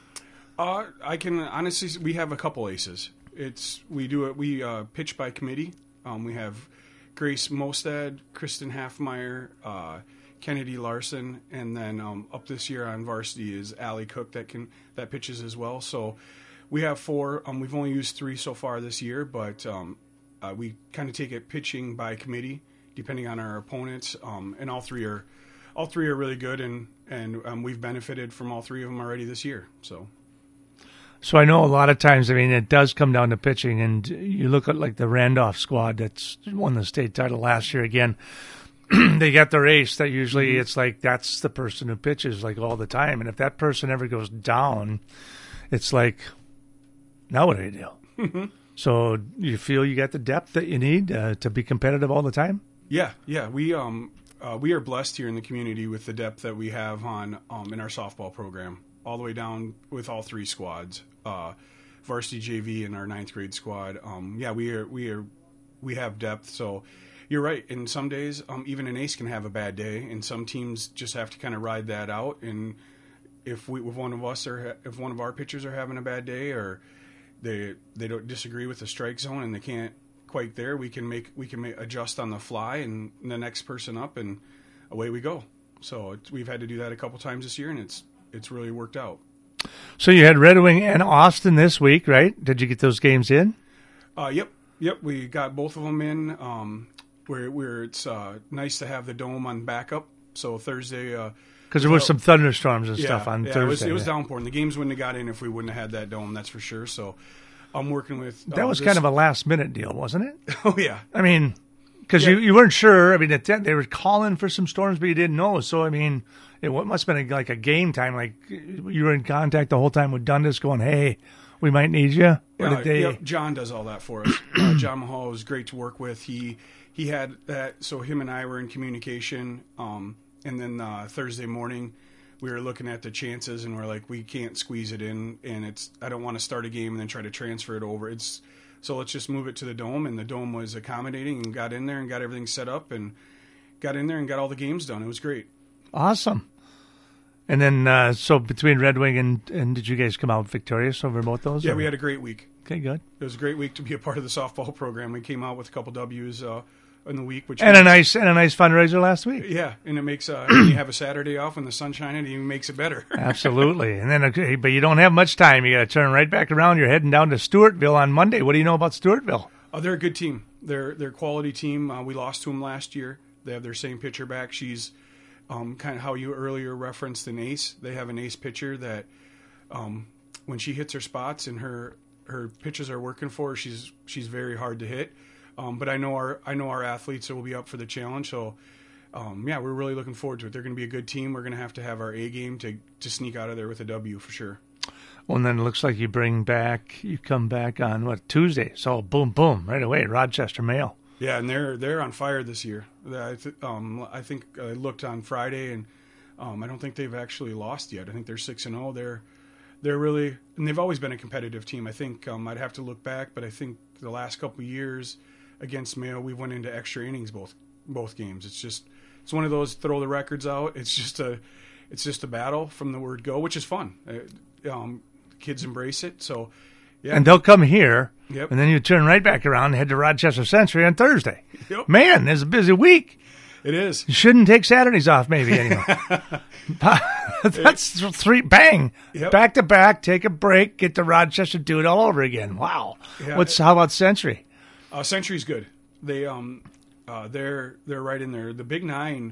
I can honestly, we have a couple aces. We pitch by committee. We have Grace Mostad, Kristen Halfmeyer, Kennedy Larson, and then up this year on varsity is Allie Cook that pitches as well. So we have 4. We've only used 3 so far this year, but we kind of take it pitching by committee depending on our opponents, and all three are really good, and we've benefited from all 3 of them already this year. So I know a lot of times, I mean, it does come down to pitching, and you look at like the Randolph squad that's won the state title last year again. They got their ace that usually it's like that's the person who pitches like all the time, and if that person ever goes down, it's like, now what do you do? Mm-hmm. So you feel you got the depth that you need to be competitive all the time? Yeah. We are blessed here in the community with the depth that we have on in our softball program, all the way down with all 3 squads, varsity, JV, and our 9th grade squad. We have depth. So you're right. And some days, even an ace can have a bad day, and some teams just have to kind of ride that out. And if one of our pitchers are having a bad day, or they don't disagree with the strike zone and they can't quite there, we can adjust on the fly and the next person up, and away we go. So we've had to do that a couple times this year, and it's really worked out. So you had Red Wing and Austin this week, right? Did you get those games in? Yep. We got both of them in. Where it's nice to have the dome on backup. So Thursday, because there was some thunderstorms and stuff on Thursday. It was downpouring. The games wouldn't have got in if we wouldn't have had that dome. That's for sure. So I'm working with. That was kind of a last minute deal, wasn't it? Oh yeah. I mean, because you weren't sure. I mean, they were calling for some storms, but you didn't know. So I mean, it must have been like a game time. Like you were in contact the whole time with Dundas, going, "Hey, we might need you." John does all that for us. John Mahal was great to work with. He had that, so him and I were in communication. And then Thursday morning, we were looking at the chances, and we're like, we can't squeeze it in, and I don't want to start a game and then try to transfer it over. So let's just move it to the dome, and the dome was accommodating and got in there and got everything set up and got in there and got all the games done. It was great. Awesome. And then, so between Red Wing and did you guys come out victorious over both those? Yeah, we had a great week. Okay, good. It was a great week to be a part of the softball program. We came out with a couple W's in the week, a nice fundraiser last week. Yeah, and it makes when you have a Saturday off when the sun's shining, it even makes it better. Absolutely. And then, but you don't have much time. You got to turn right back around. You're heading down to Stewartville on Monday. What do you know about Stewartville? They're a good team. They're a quality team. We lost to them last year. They have their same pitcher back. She's kind of how you earlier referenced an ace. They have an ace pitcher that when she hits her spots and her pitches are working for her, she's very hard to hit. But I know our athletes will be up for the challenge. So, we're really looking forward to it. They're going to be a good team. We're going to have our A game to sneak out of there with a W for sure. Well, and then it looks like you come back on Tuesday. So boom, boom, right away, Rochester Mail. Yeah, and they're on fire this year. I think I looked on Friday, and I don't think they've actually lost yet. I think they're 6-0. They're really, and they've always been a competitive team. I think I'd have to look back, but I think the last couple of years against Mayo, we went into extra innings both games. It's one of those throw the records out. It's just a battle from the word go, which is fun. Kids embrace it. So, yeah. And they'll come here, yep. And then you turn right back around and head to Rochester Century on Thursday. Yep. Man, it's a busy week. It is. You shouldn't take Saturdays off, maybe, anyway. That's 3, bang, yep. Back to back, take a break, get to Rochester, do it all over again. Wow. Yeah. How about Century? Century's good. They're right in there. The Big Nine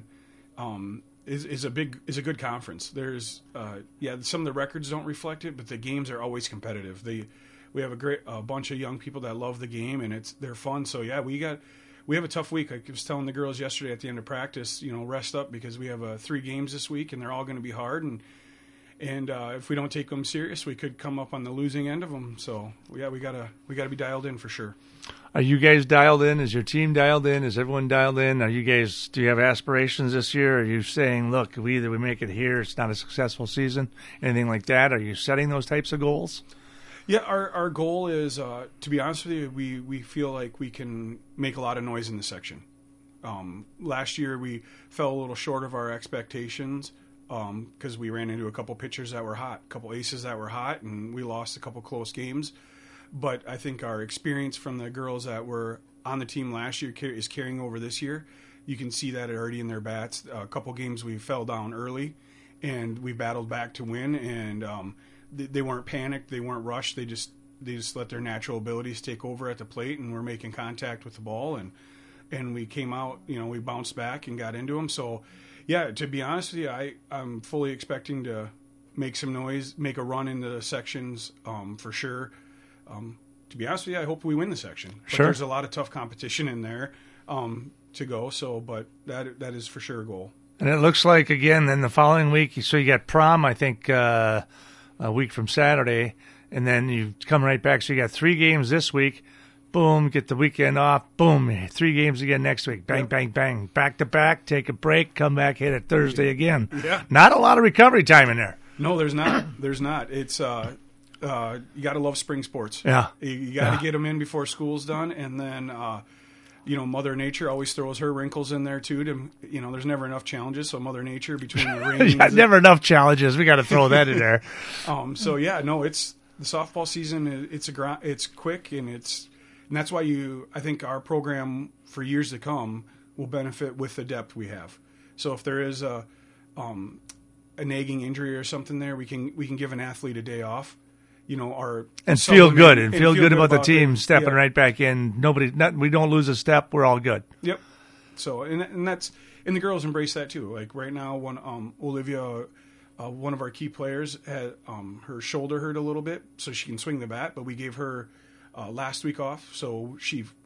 is a good conference. There's some of the records don't reflect it, but the games are always competitive. We have a bunch of young people that love the game, and they're fun. So yeah, we have a tough week. I was telling the girls yesterday at the end of practice, rest up because we have 3 games this week, and they're all going to be hard. And if we don't take them serious, we could come up on the losing end of them. So yeah, we gotta be dialed in for sure. Are you guys dialed in? Is your team dialed in? Is everyone dialed in? Do you have aspirations this year? Are you saying, look, we make it here, it's not a successful season, anything like that? Are you setting those types of goals? Yeah, our goal is, to be honest with you, we feel like we can make a lot of noise in the section. Last year we fell a little short of our expectations because we ran into a couple pitchers that were hot, a couple aces that were hot, and we lost a couple close games. But I think our experience from the girls that were on the team last year is carrying over this year. You can see that already in their bats. A couple games we fell down early, and we battled back to win, and they weren't panicked, they weren't rushed, they just let their natural abilities take over at the plate, and we're making contact with the ball, and we came out, we bounced back and got into them. So, yeah, to be honest with you, I'm fully expecting to make some noise, make a run into the sections for sure. To be honest with you, I hope we win the section. But Sure. There's a lot of tough competition in there to go, but that is for sure a goal. And it looks like, again, then the following week, so you got prom, I think, a week from Saturday, and then you come right back. So you got 3 games this week. Boom, get the weekend off. Boom, 3 games again next week. Bang, bang, bang. Back to back, take a break, come back, hit it Thursday again. Yeah. Not a lot of recovery time in there. No, there's not. There's not. It's you got to love spring sports. Yeah. You got to get them in before school's done, and then Mother Nature always throws her wrinkles in there too. There's never enough challenges, so Mother Nature between the rains. Yeah, never enough challenges. We got to throw that in there. It's the softball season. It's quick, and that's why I think our program for years to come will benefit with the depth we have. So if there is a nagging injury or something there, we can give an athlete a day off. And feel good about the team stepping yeah. right back in. We don't lose a step. We're all good. Yep. So and the girls embrace that too. Like right now, when Olivia, one of our key players, had her shoulder hurt a little bit, so she can swing the bat. But we gave her last week off, so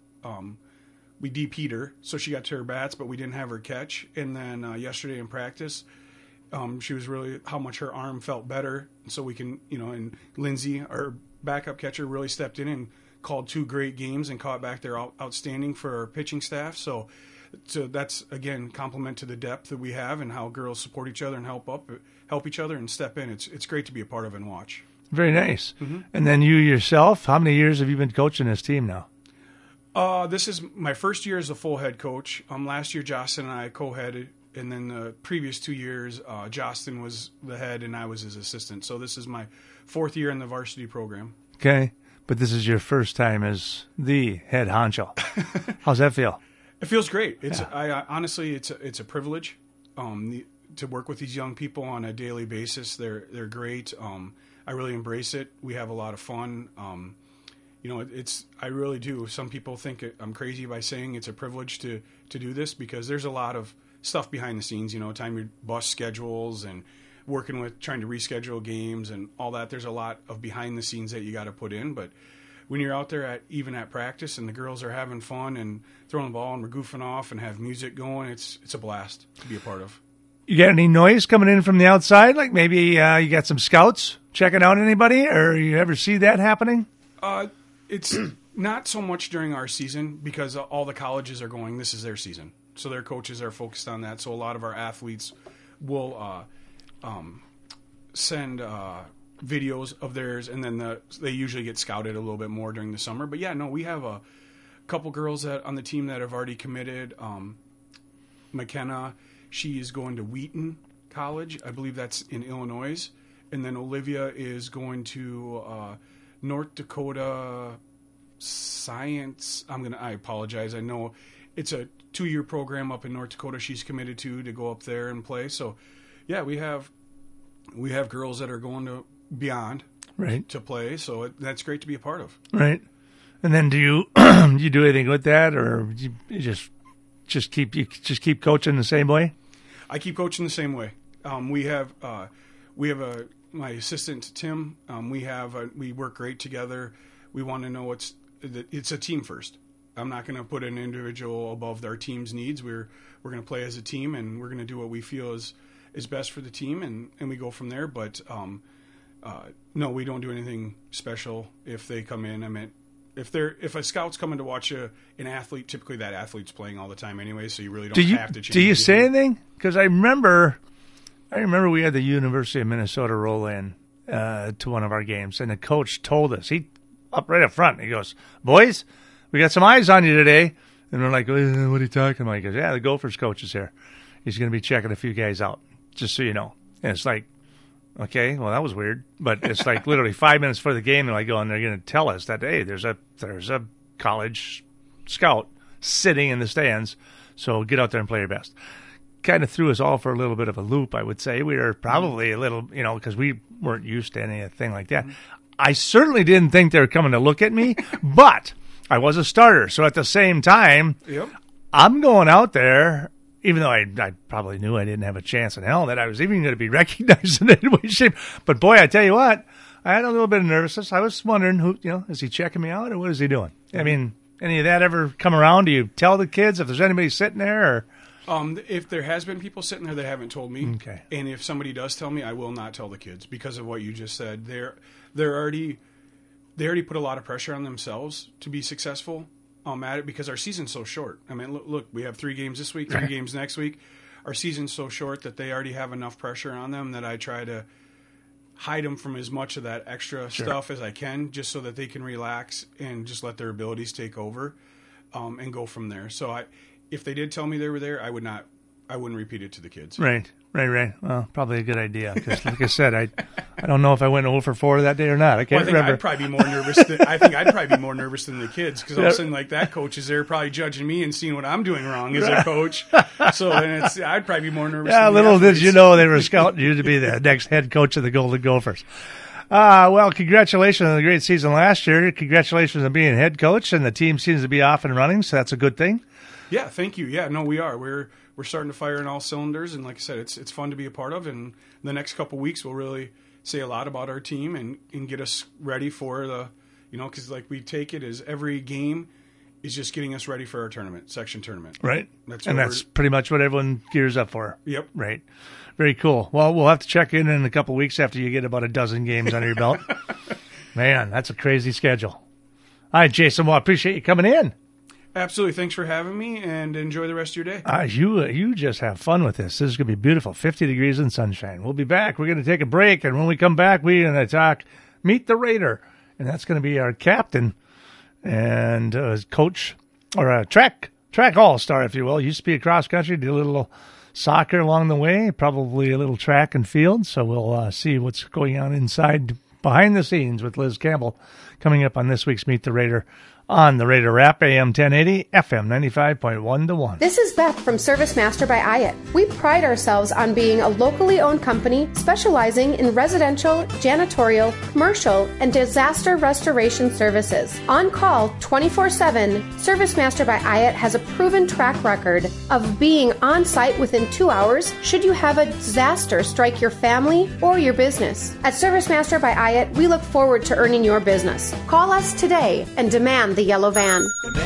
we DP'd her, so she got to her bats, but we didn't have her catch. And then yesterday in practice, she was really how much her arm felt better. So we can, and Lindsay, our backup catcher, really stepped in and called 2 great games and caught back there outstanding for our pitching staff. So that's, again, compliment to the depth that we have and how girls support each other and help each other and step in. It's great to be a part of and watch. Very nice. Mm-hmm. And then you yourself, how many years have you been coaching this team now? This is my first year as a full head coach. Last year, Justin and I co-headed, and then the previous 2 years, Justin was the head and I was his assistant. So this is my 4th year in the varsity program. Okay, but this is your first time as the head honcho. How's that feel? It feels great. Honestly, it's a privilege to work with these young people on a daily basis. They're great. I really embrace it. We have a lot of fun. I really do. Some people think I'm crazy by saying it's a privilege to do this because there's a lot of stuff behind the scenes, time your bus schedules and working with trying to reschedule games and all that. There's a lot of behind the scenes that you got to put in. But when you're out there even at practice and the girls are having fun and throwing the ball and we're goofing off and have music going, it's a blast to be a part of. You got any noise coming in from the outside? Like maybe you got some scouts checking out anybody, or you ever see that happening? It's not so much during our season because all the colleges are going. This is their season, so their coaches are focused on that. So a lot of our athletes will send videos of theirs, and then they usually get scouted a little bit more during the summer. But yeah, no, we have a couple girls on the team that have already committed. McKenna, she is going to Wheaton College. I believe that's in Illinois. And then Olivia is going to North Dakota Science. I apologize. I know it's a 2-year program up in North Dakota she's committed to go up there and play. So, yeah, we have girls that are going to beyond to play. So that's great to be a part of. Right. And then do you you do anything with that, or you just keep coaching the same way? I keep coaching the same way. We have my assistant Tim. We work great together. We want to know it's a team first. I'm not going to put an individual above our team's needs. We're going to play as a team, and we're going to do what we feel is best for the team, and we go from there. But no, we don't do anything special if they come in. I mean, if a scout's coming to watch an athlete, typically that athlete's playing all the time anyway, so you really don't have to change. Do you say anything? Because I remember we had the University of Minnesota roll in, to one of our games, and the coach told us, he up right up front, he goes, "Boys, we got some eyes on you today." And we're like, "What are you talking about?" He goes, "Yeah, the Gophers coach is here. He's going to be checking a few guys out, just so you know." And it's like, okay, well, that was weird. But it's like literally 5 minutes before the game, and I go, and they're going to tell us that, hey, there's a college scout sitting in the stands, so get out there and play your best. Kind of threw us all for a little bit of a loop, I would say. We were probably a little, because we weren't used to anything like that. I certainly didn't think they were coming to look at me, but I was a starter. So at the same time, I'm going out there, even though I probably knew I didn't have a chance in hell that I was even going to be recognized in any way, shape. But boy, I tell you what, I had a little bit of nervousness. I was wondering, who, is he checking me out or what is he doing? I mean, any of that ever come around? Do you tell the kids if there's anybody sitting there? Or? If there has been people sitting there that haven't told me, okay. And if somebody does tell me, I will not tell the kids because of what you just said. They already put a lot of pressure on themselves to be successful at it because our season's so short. I mean, look, we have 3 games this week, 3 games next week. Our season's so short that they already have enough pressure on them that I try to hide them from as much of that extra stuff as I can, just so that they can relax and just let their abilities take over, and go from there. So if they did tell me they were there, I wouldn't repeat it to the kids. Right. Well, probably a good idea because, like I said, I don't know if I went 0 for 4 that day or not. I can't remember. I'd probably be more nervous. I'd probably be more nervous than the kids because all of a sudden, like that coach is there, probably judging me and seeing what I'm doing wrong as a coach. So then I'd probably be more nervous. Yeah, little did you know they were scouting you to be the next head coach of the Golden Gophers. Well, congratulations on the great season last year. Congratulations on being head coach, and the team seems to be off and running, so that's a good thing. Yeah, thank you. Yeah, no, we are. We're starting to fire in all cylinders, and like I said, it's fun to be a part of. And the next couple of weeks, we'll really say a lot about our team and get us ready for the, because like we take it as every game is just getting us ready for our section tournament. Right. That's pretty much what everyone gears up for. Yep. Right. Very cool. Well, we'll have to check in a couple of weeks after you get about a dozen games under your belt. Man, that's a crazy schedule. All right, Jason, well, I appreciate you coming in. Absolutely. Thanks for having me, and enjoy the rest of your day. You just have fun with this. This is going to be beautiful. 50 degrees and sunshine. We'll be back. We're going to take a break, and when we come back, we're going to talk Meet the Raider, and that's going to be our captain and coach, or a track all-star, if you will. Used to be a cross-country, did a little soccer along the way, probably a little track and field, so we'll see what's going on inside, behind the scenes with Liz Campbell coming up on this week's Meet the Raider on the Raider Rap, AM 1080, FM 95.1 to 1. This is Beth from Service Master by Hyatt. We pride ourselves on being a locally owned company specializing in residential, janitorial, commercial, and disaster restoration services. On call 24/7, Service Master by Hyatt has a proven track record of being on site within 2 hours should you have a disaster strike your family or your business. At Service Master by Hyatt, we look forward to earning your business. Call us today and demand the yellow van.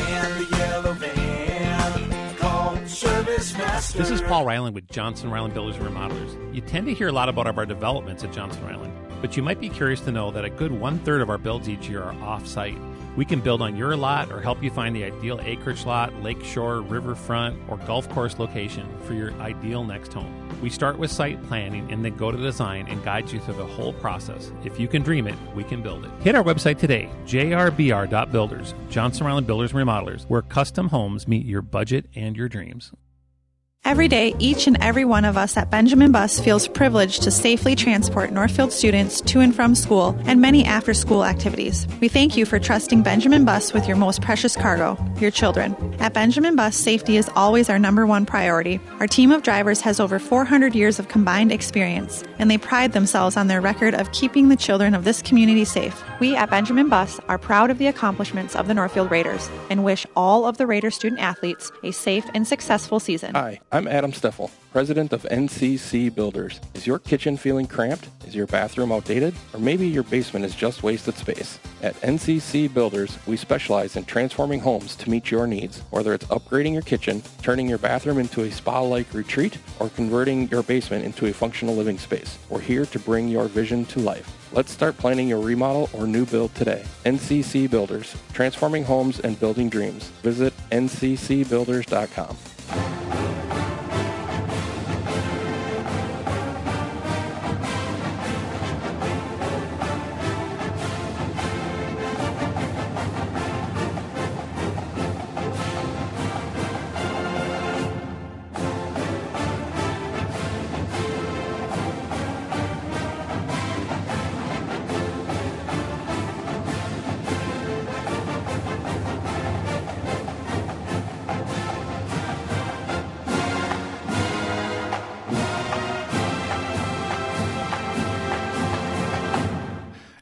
This is Paul Ryland with Johnson Ryland Builders and Remodelers. You tend to hear a lot about our developments at Johnson Ryland, but you might be curious to know that a good 1/3 of our builds each year are off-site. We can build on your lot or help you find the ideal acreage lot, lakeshore, riverfront, or golf course location for your ideal next home. We start with site planning and then go to design and guide you through the whole process. If you can dream it, we can build it. Hit our website today, jrbr.builders, Johnson Ryland Builders and Remodelers, where custom homes meet your budget and your dreams. Every day, each and every one of us at Benjamin Bus feels privileged to safely transport Northfield students to and from school and many after-school activities. We thank you for trusting Benjamin Bus with your most precious cargo, your children. At Benjamin Bus, safety is always our #1 priority. Our team of drivers has over 400 years of combined experience, and they pride themselves on their record of keeping the children of this community safe. We at Benjamin Bus are proud of the accomplishments of the Northfield Raiders and wish all of the Raider student athletes a safe and successful season. Hi, I'm Adam Steffel, president of NCC Builders. Is your kitchen feeling cramped? Is your bathroom outdated? Or maybe your basement is just wasted space? At NCC Builders, we specialize in transforming homes to meet your needs. Whether it's upgrading your kitchen, turning your bathroom into a spa-like retreat, or converting your basement into a functional living space, we're here to bring your vision to life. Let's start planning your remodel or new build today. NCC Builders, transforming homes and building dreams. Visit nccbuilders.com.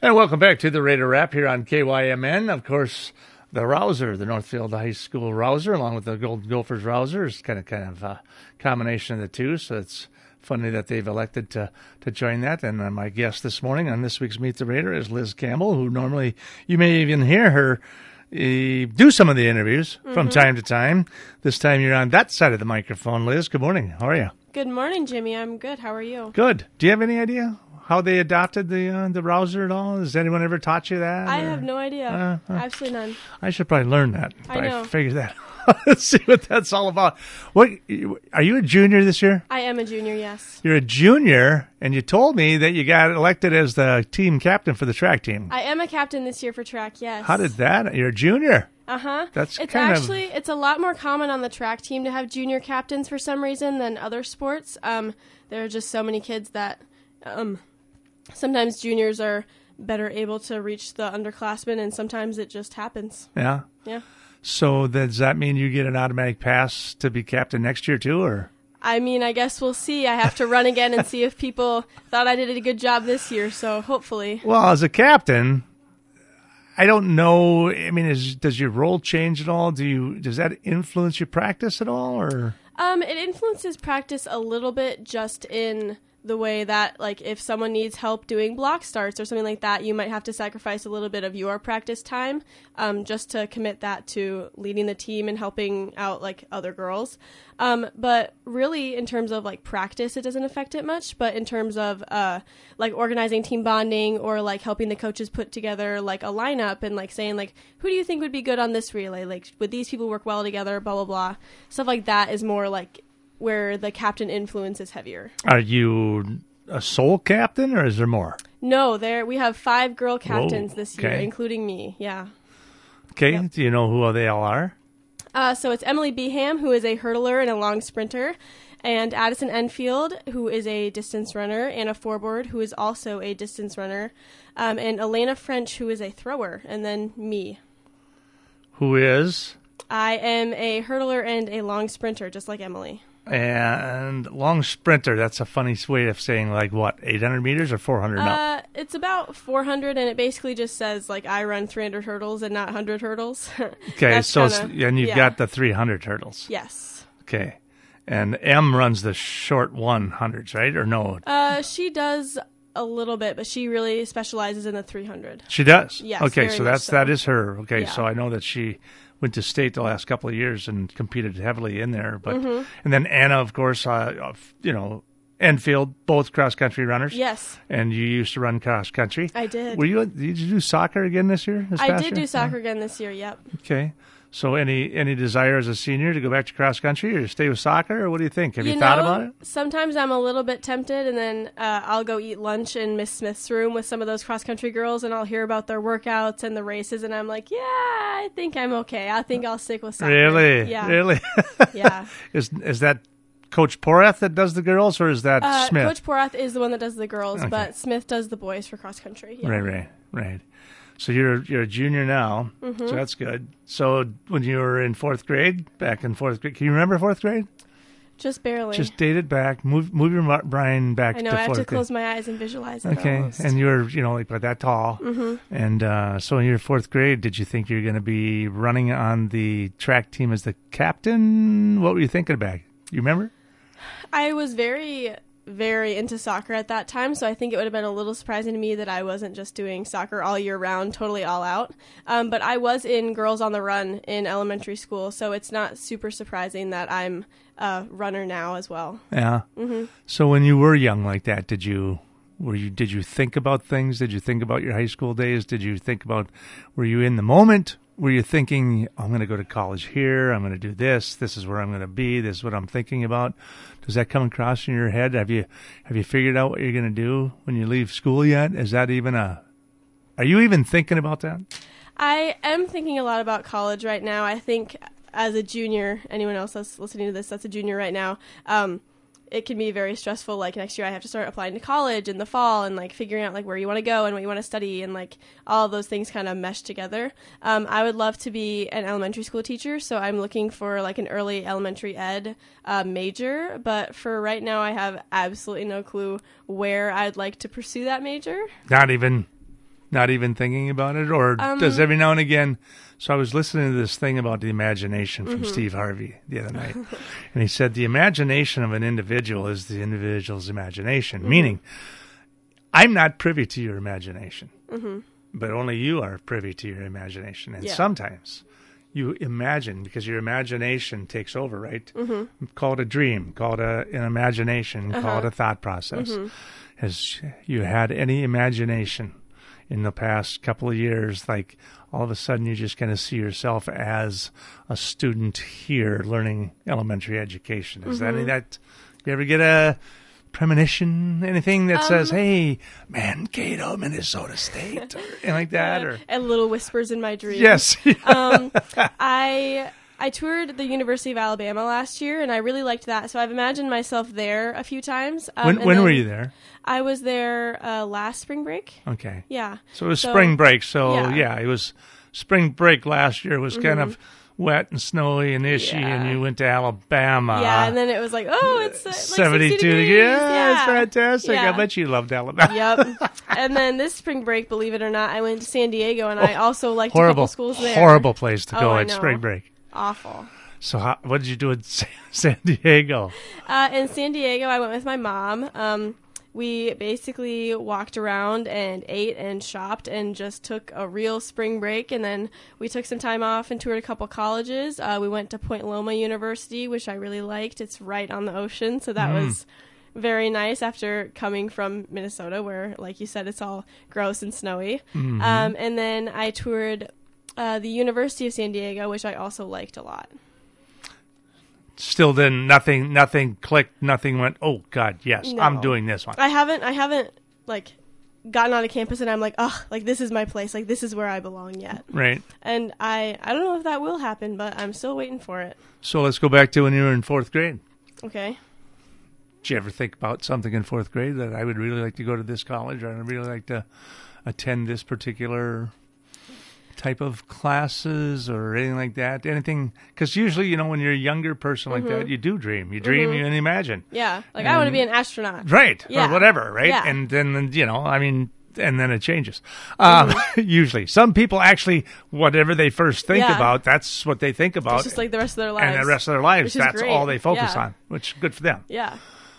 And welcome back to the Raider Wrap here on KYMN. Of course, the Rouser, the Northfield High School Rouser, along with the Golden Gophers Rouser, is kind of a combination of the two. So it's funny that they've elected to join that. And my guest this morning on this week's Meet the Raider is Liz Campbell, who normally you may even hear her do some of the interviews from time to time. This time you're on that side of the microphone. Liz, good morning. How are you? Good morning, Jimmy. I'm good. How are you? Good. Do you have any idea how they adopted the Rouser at all? Has anyone ever taught you that? I have no idea. Absolutely none. I should probably learn that. I know. Figure that out. Let's see what that's all about. What are you a junior this year? I am a junior, yes. You're a junior, and you told me that you got elected as the team captain for the track team. I am a captain this year for track, yes. How did that? You're a junior. Uh-huh. That's it's kind actually, it's a lot more common on the track team to have junior captains for some reason than other sports. There are just so many kids that sometimes juniors are better able to reach the underclassmen, and sometimes it just happens. Yeah? Yeah. So does that mean you get an automatic pass to be captain next year too, or? I mean, I guess we'll see. I have to run again and see if people thought I did a good job this year, so hopefully. Well, as a captain, I don't know. I mean, does your role change at all? Does that influence your practice at all, or? It influences practice a little bit, just in the way that, like, if someone needs help doing block starts or something like that, you might have to sacrifice a little bit of your practice time just to commit that to leading the team and helping out, like, other girls. But really, in terms of, like, practice, it doesn't affect it much. But in terms of, like, organizing team bonding or, like, helping the coaches put together, like, a lineup and, like, saying, like, who do you think would be good on this relay? Like, would these people work well together? Blah, blah, blah. Stuff like that is more, like, where the captain influence is heavier. Are you a sole captain, or is there more? No, we have 5 girl captains this year, including me. Yeah. Okay. Yep. Do you know who they all are? So it's Emily Beham, who is a hurdler and a long sprinter, and Addison Enfield, who is a distance runner, Anna Forboard, who is also a distance runner, and Elena French, who is a thrower, and then me. Who is? I am a hurdler and a long sprinter, just like Emily. And long sprinter, that's a funny way of saying, like, what, 800 meters or 400 up? It's about 400, and it basically just says, like, I run 300 hurdles and not 100 hurdles. Okay, so and you've got the 300 hurdles. Yes. Okay. And M runs the short 100s, right? Or no? She does a little bit, but she really specializes in the 300. She does? Yes. Okay, so that is her. Okay, yeah. So I know that she went to state the last couple of years and competed heavily in there. But and then Anna, of course, Enfield, both cross country runners. Yes. And you used to run cross country. I did. Did you do soccer again this year? I did do soccer again this year. Yep. Okay. So any desire as a senior to go back to cross country or stay with soccer, or what do you think? Have you thought about it? Sometimes I'm a little bit tempted, and then I'll go eat lunch in Miss Smith's room with some of those cross country girls, and I'll hear about their workouts and the races, and I'm like, yeah, I think I'm okay. I think I'll stick with soccer. Really? Yeah. Really? Yeah. Is that Coach Porath that does the girls, or is that Smith? Coach Porath is the one that does the girls, but Smith does the boys for cross country. Yeah. Right. So you're a junior now, so that's good. So when you were in fourth grade, can you remember fourth grade? Just barely. Just date it back. Move your brain back to fourth grade. I know, I have to close my eyes and visualize it. Okay, almost. and you were, like that tall. And so in your fourth grade, did you think you were going to be running on the track team as the captain? What were you thinking about? You remember? I was very, very into soccer at that time, so I think it would have been a little surprising to me that I wasn't just doing soccer all year round, totally all out. But I was in Girls on the Run in elementary school, so it's not super surprising that I'm a runner now as well. Yeah. So when you were young like that, did you think about things? Did you think about your high school days? Were you in the moment? Were you thinking, I'm going to go to college here, I'm going to do this is where I'm going to be, this is what I'm thinking about? Does that come across in your head? Have you figured out what you're going to do when you leave school yet? Are you even thinking about that? I am thinking a lot about college right now. I think as a junior, anyone else that's listening to this that's a junior right now, it can be very stressful. Like next year I have to start applying to college in the fall and like figuring out like where you want to go and what you want to study and like all of those things kind of mesh together. I would love to be an elementary school teacher, so I'm looking for like an early elementary ed major, but for right now I have absolutely no clue where I'd like to pursue that major. Not even Not even thinking about it? Or does every now and again... So I was listening to this thing about the imagination from Steve Harvey the other night. And he said the imagination of an individual is the individual's imagination, meaning I'm not privy to your imagination, but only you are privy to your imagination. And sometimes you imagine because your imagination takes over, right? Call it a dream, call it an imagination, call it a thought process. Has you had any imagination in the past couple of years, like all of a sudden you just kind of see yourself as a student here learning elementary education? Is that any that you ever get a premonition, anything that says, hey, Mankato, Minnesota State, or anything like that? Or and little whispers in my dreams. Yes. I toured the University of Alabama last year, and I really liked that. So I've imagined myself there a few times. When were you there? I was there last spring break. Okay. Yeah. So it was spring break. So, yeah, it was spring break last year. It was kind of wet and snowy and ishy, and you went to Alabama. Yeah, and then it was like, it's like 72 degrees. Yeah, it's fantastic. Yeah. I bet you loved Alabama. Yep. And then this spring break, believe it or not, I went to San Diego, and I also liked a couple schools there. Horrible place to go at spring break. Awful. So what did you do in San Diego? In San Diego, I went with my mom. We basically walked around and ate and shopped and just took a real spring break. And then we took some time off and toured a couple colleges. We went to Point Loma University, which I really liked. It's right on the ocean, so that was very nice after coming from Minnesota, where, like you said, it's all gross and snowy. And then I toured the University of San Diego, which I also liked a lot. Still then nothing clicked, nothing went, oh God, yes, No. I'm doing this one. I haven't like gotten on a campus and I'm like, like this is my place, like this is where I belong yet. Right. And I don't know if that will happen, but I'm still waiting for it. So let's go back to when you were in fourth grade. Okay. Did you ever think about something in fourth grade that I would really like to go to this college, or I'd really like to attend this particular type of classes or anything like that? Anything? Because usually, when you're a younger person like that, you do dream. You dream, you imagine. Yeah. Like, I want to be an astronaut. Right. Yeah. Or whatever, right? Yeah. And then, and then it changes. Usually. Some people actually, whatever they first think about, that's what they think about. It's just like the rest of their lives. And the rest of their lives, that's great. all they focus on, which is good for them. Yeah.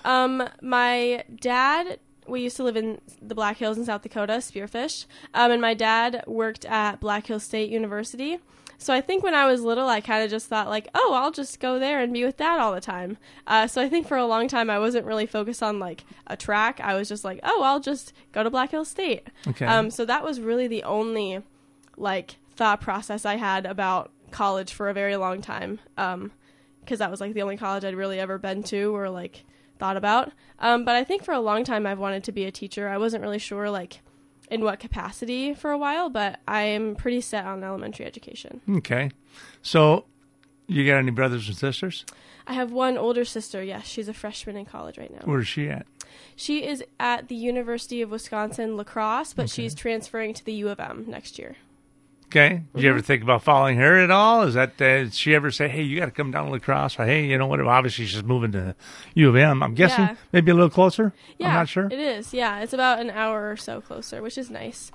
My dad... We used to live in the Black Hills in South Dakota, Spearfish, and my dad worked at Black Hills State University. So I think when I was little, I kind of just thought like, I'll just go there and be with Dad all the time. So I think for a long time, I wasn't really focused on like a track. I was just like, I'll just go to Black Hills State. Okay. So that was really the only like thought process I had about college for a very long time, because that was like the only college I'd really ever been to or like thought about. But I think for a long time I've wanted to be a teacher. I wasn't really sure like in what capacity for a while, but I'm pretty set on elementary education. Okay. So you got any brothers and sisters? I have one older sister. Yes, she's a freshman in college right now. Where is she at? She is at the University of Wisconsin La Crosse, but she's transferring to the U of M next year. Okay. Did you ever think about following her at all? Is that did she ever say, hey, you got to come down to La Crosse? Or, hey, you know what? Obviously, she's moving to U of M. I'm guessing maybe a little closer. Yeah, I'm not sure. It is. Yeah, it's about an hour or so closer, which is nice.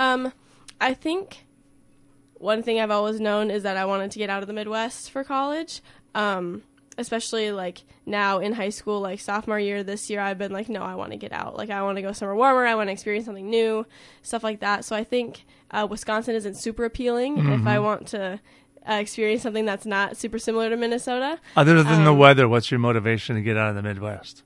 I think one thing I've always known is that I wanted to get out of the Midwest for college, especially like now in high school, like sophomore year this year, I've been like, no, I want to get out. Like I want to go somewhere warmer. I want to experience something new, stuff like that. So I think Wisconsin isn't super appealing if I want to experience something that's not super similar to Minnesota. Other than the weather, what's your motivation to get out of the Midwest?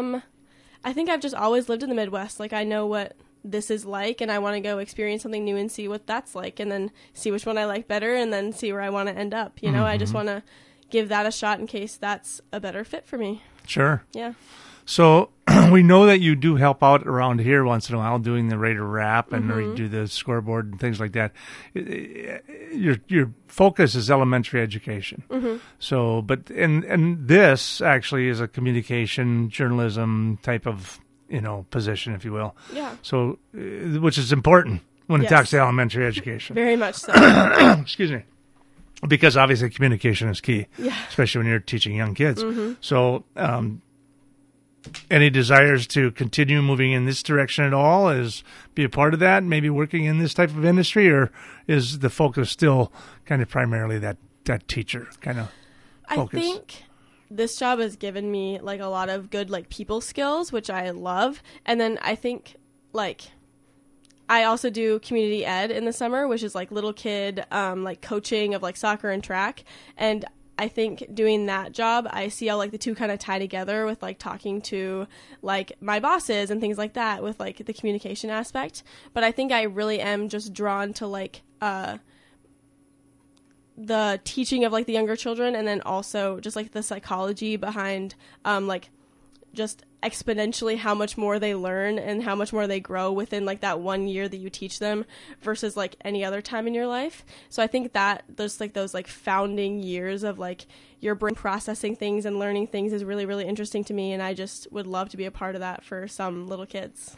I think I've just always lived in the Midwest. Like I know what this is like, and I want to go experience something new and see what that's like, and then see which one I like better, and then see where I want to end up. You know, I just want to give that a shot in case that's a better fit for me. Sure. Yeah. So we know that you do help out around here once in a while doing the Raider Rap and or you do the scoreboard and things like that. Your focus is elementary education. So, but and this actually is a communication journalism type of, position, if you will. Yeah. So, which is important when it talks to elementary education. Very much so. Excuse me. Because obviously communication is key, yeah, especially when you're teaching young kids. So, any desires to continue moving in this direction at all, is be a part of that, maybe working in this type of industry, or is the focus still kind of primarily that teacher kind of focus? I think this job has given me like a lot of good like people skills, which I love. And then I think like I also do community ed in the summer, which is like little kid like coaching of like soccer and track. And I think doing that job, I see how like the two kind of tie together with like talking to like my bosses and things like that with like the communication aspect. But I think I really am just drawn to like the teaching of like the younger children, and then also just like the psychology behind like just exponentially how much more they learn and how much more they grow within like that 1 year that you teach them versus like any other time in your life. So I think that there's like those like founding years of like your brain processing things and learning things is really, really interesting to me, and I just would love to be a part of that for some little kids.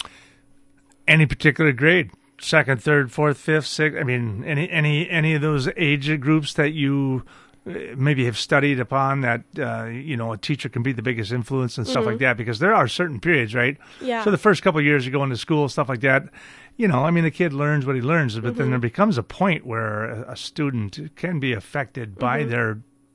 Any particular grade? Second, third, fourth, fifth, sixth? I mean, any of those age groups that you maybe have studied upon that, a teacher can be the biggest influence and stuff like that, because there are certain periods, right? Yeah. So the first couple of years you go into school, stuff like that, the kid learns what he learns, but then there becomes a point where a student can be affected by their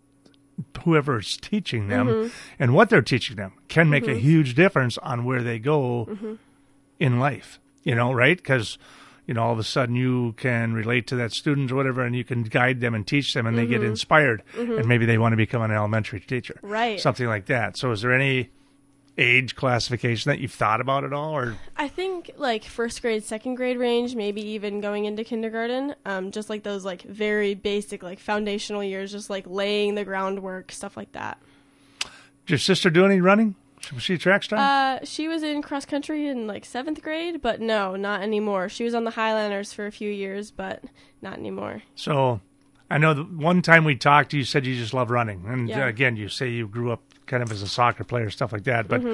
whoever is teaching them, and what they're teaching them can make a huge difference on where they go in life, right? Because all of a sudden you can relate to that student or whatever, and you can guide them and teach them, and they get inspired, and maybe they want to become an elementary teacher. Right. Something like that. So is there any age classification that you've thought about at all? Or I think like first grade, second grade range, maybe even going into kindergarten, just like those like very basic like foundational years, just like laying the groundwork, stuff like that. Did your sister do any running? Was she a track star? She was in cross country in like 7th grade, but no, not anymore. She was on the Highlanders for a few years, but not anymore. So I know the one time we talked, you said you just love running. And again, you say you grew up kind of as a soccer player, stuff like that. But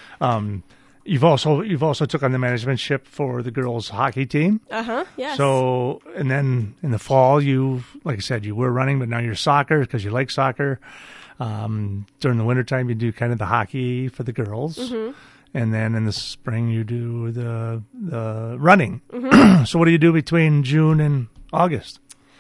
you've also took on the managementship for the girls' hockey team. Yes. So, and then in the fall, you, like I said, you were running, but now you're soccer because you like soccer. During the wintertime, you do kind of the hockey for the girls. And then in the spring, you do the running. So what do you do between June and August?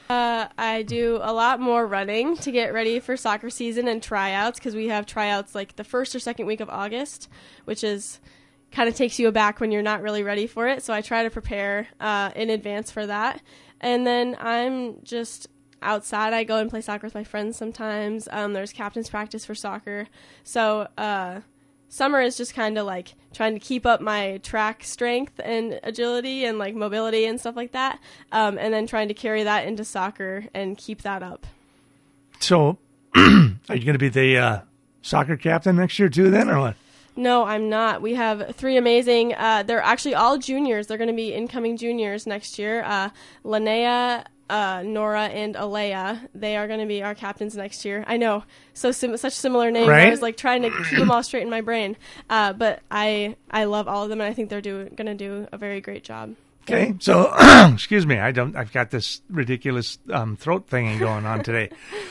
I do a lot more running to get ready for soccer season and tryouts, because we have tryouts like the first or second week of August, which is kind of takes you aback when you're not really ready for it. So I try to prepare in advance for that. And then I'm just outside. I go and play soccer with my friends sometimes. There's captain's practice for soccer. So summer is just kind of like trying to keep up my track strength and agility and like mobility and stuff like that. And then trying to carry that into soccer and keep that up. So are you going to be the soccer captain next year too then, or what? No, I'm not. We have 3 amazing, they're actually all juniors. They're going to be incoming juniors next year. Linnea, Nora, and Alea, they are going to be our captains next year. I know, such similar names. Right? I was like trying to keep them all straight in my brain. But I love all of them, and I think they're going to do a very great job. Okay, so excuse me, I've got this ridiculous throat thing going on today.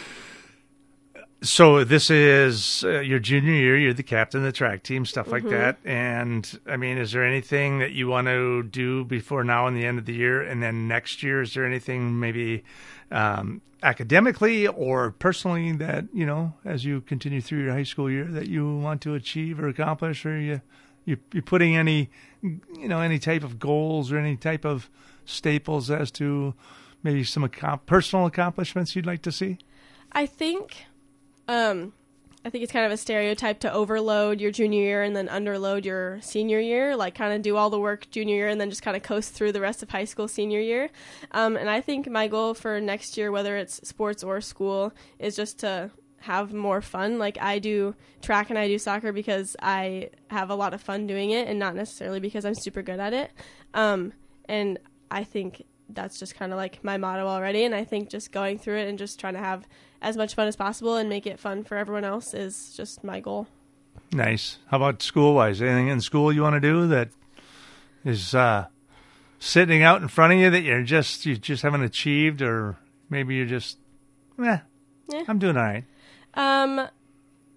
So this is your junior year. You're the captain of the track team, stuff like that. And, I mean, is there anything that you want to do before now and the end of the year? And then next year, is there anything maybe academically or personally that, as you continue through your high school year that you want to achieve or accomplish? Or you putting any, any type of goals or any type of staples as to maybe some personal accomplishments you'd like to see? I think it's kind of a stereotype to overload your junior year and then underload your senior year, like kind of do all the work junior year and then just kind of coast through the rest of high school senior year. And I think my goal for next year, whether it's sports or school, is just to have more fun. Like I do track and I do soccer because I have a lot of fun doing it and not necessarily because I'm super good at it. And I think that's just kind of like my motto already. And I think just going through it and just trying to have as much fun as possible and make it fun for everyone else is just my goal. Nice. How about school-wise? Anything in school you want to do that is sitting out in front of you that you just haven't achieved, or maybe you're just, I'm doing all right?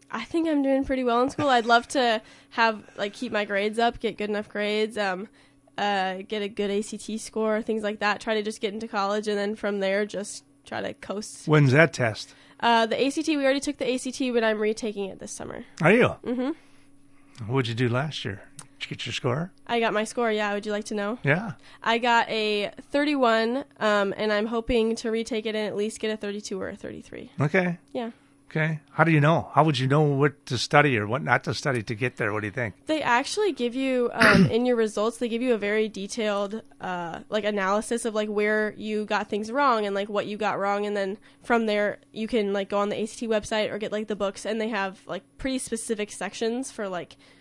I think I'm doing pretty well in school. I'd love to keep my grades up, get good enough grades, get a good ACT score, things like that. Try to just get into college, and then from there, just try to coast. When's that test? The ACT, we already took the ACT, but I'm retaking it this summer. Are you? Mm-hmm. What'd you do last year? Did you get your score? I got my score, yeah. Would you like to know? Yeah. I got a 31, and I'm hoping to retake it and at least get a 32 or a 33. Okay. Yeah. Okay. How do you know? How would you know what to study or what not to study to get there? What do you think? They actually give you, in your results, they give you a very detailed, analysis of, where you got things wrong and, what you got wrong. And then from there, you can, go on the ACT website or get, the books. And they have, pretty specific sections for,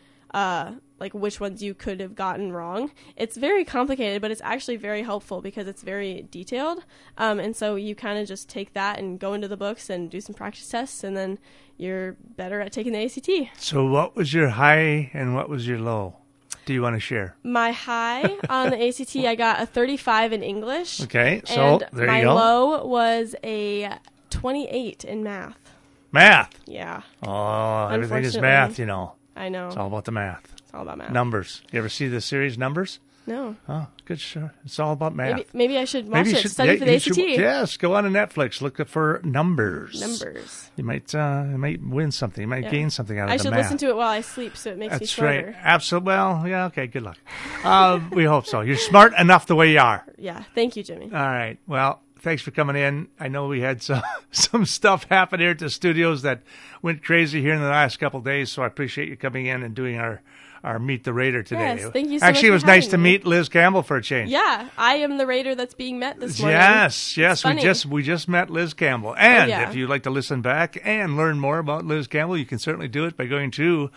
which ones you could have gotten wrong. It's very complicated, but it's actually very helpful because it's very detailed. And so you kind of just take that and go into the books and do some practice tests, and then you're better at taking the ACT. So what was your high and what was your low? Do you want to share? My high on the ACT, I got a 35 in English. Okay, so there you go. My low was a 28 in math. Math? Yeah. Oh, everything is math, you know. I know. It's all about the math. It's all about math. Numbers. You ever see the series Numbers? No. Oh, good show. It's all about math. Maybe I should watch it. Study for the ACT. Yes, go on to Netflix. Look for Numbers. Numbers. You might win something. You might gain something out of the math. I should listen to it while I sleep, so it makes me smarter. That's right. Absolutely. Well, yeah. Okay. Good luck. We hope so. You're smart enough the way you are. Yeah. Thank you, Jimmy. All right. Well, thanks for coming in. I know we had some stuff happen here at the studios that went crazy here in the last couple of days, so I appreciate you coming in and doing our Meet the Raider today. Yes, thank you so Actually, much it was nice to meet Liz Campbell for a change. Yeah, I am the Raider that's being met this morning. Yes, we just met Liz Campbell. And if you'd like to listen back and learn more about Liz Campbell, you can certainly do it by going to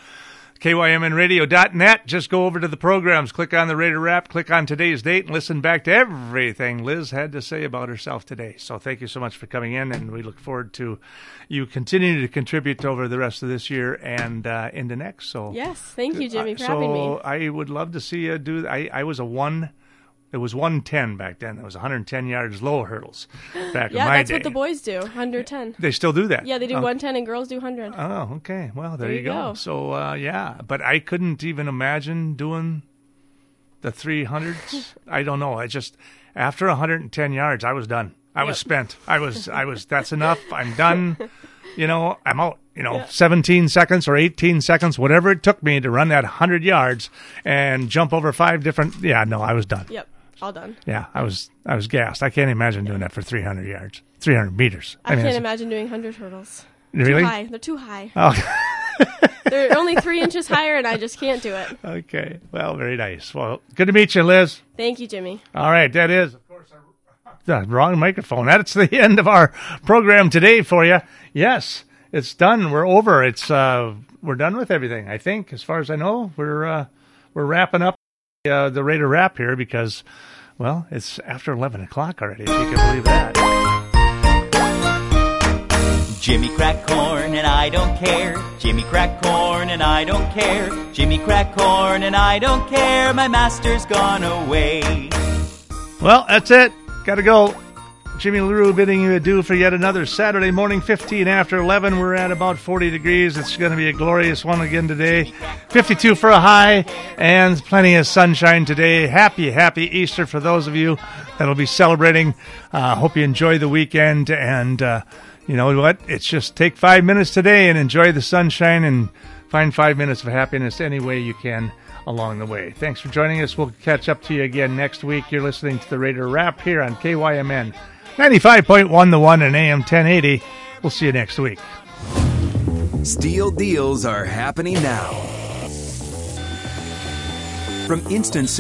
KYMNradio.net. Just go over to the programs, click on the Raider Wrap, click on today's date, and listen back to everything Liz had to say about herself today. So thank you so much for coming in, and we look forward to you continuing to contribute over the rest of this year and into next. So yes, thank you, Jimmy, for having me. So I would love to see you do. I was it was 110 back then. It was 110 yards low hurdles back in my day. Yeah, that's what the boys do, 110. They still do that? Yeah, they do 110 and girls do 100. Oh, okay. Well, there you go. So, but I couldn't even imagine doing the 300s. I don't know. After 110 yards, I was done. I was spent. I was, that's enough. I'm done. I'm out. 17 seconds or 18 seconds, whatever it took me to run that 100 yards and jump over 5 different. Yeah, no, I was done. Yep. All done. Yeah, I was gassed. I can't imagine doing that for 300 yards, 300 meters. I can't imagine doing 100 hurdles. Really? Too high. They're too high. Oh. They're only 3 inches higher, and I just can't do it. Okay. Well, very nice. Well, good to meet you, Liz. Thank you, Jimmy. All right. That is, of course, the wrong microphone. That's the end of our program today for you. Yes, it's done. We're over. We're done with everything, I think. As far as I know, we're wrapping up the Raider Wrap here because, well, it's after 11 o'clock already, if you can believe that. Jimmy crack corn and I don't care. Jimmy crack corn and I don't care. Jimmy crack corn and I don't care. My master's gone away. Well, that's it. Gotta go. Jimmy LaRue bidding you adieu for yet another Saturday morning, 15 after 11. We're at about 40 degrees. It's going to be a glorious one again today. 52 for a high and plenty of sunshine today. Happy Easter for those of you that'll be celebrating. Hope you enjoy the weekend. And you know what? It's just take 5 minutes today and enjoy the sunshine and find 5 minutes of happiness any way you can along the way. Thanks for joining us. We'll catch up to you again next week. You're listening to the Raider Wrap here on KYMN 95.1 The One and AM 1080. We'll see you next week. Steel deals are happening now. From Instant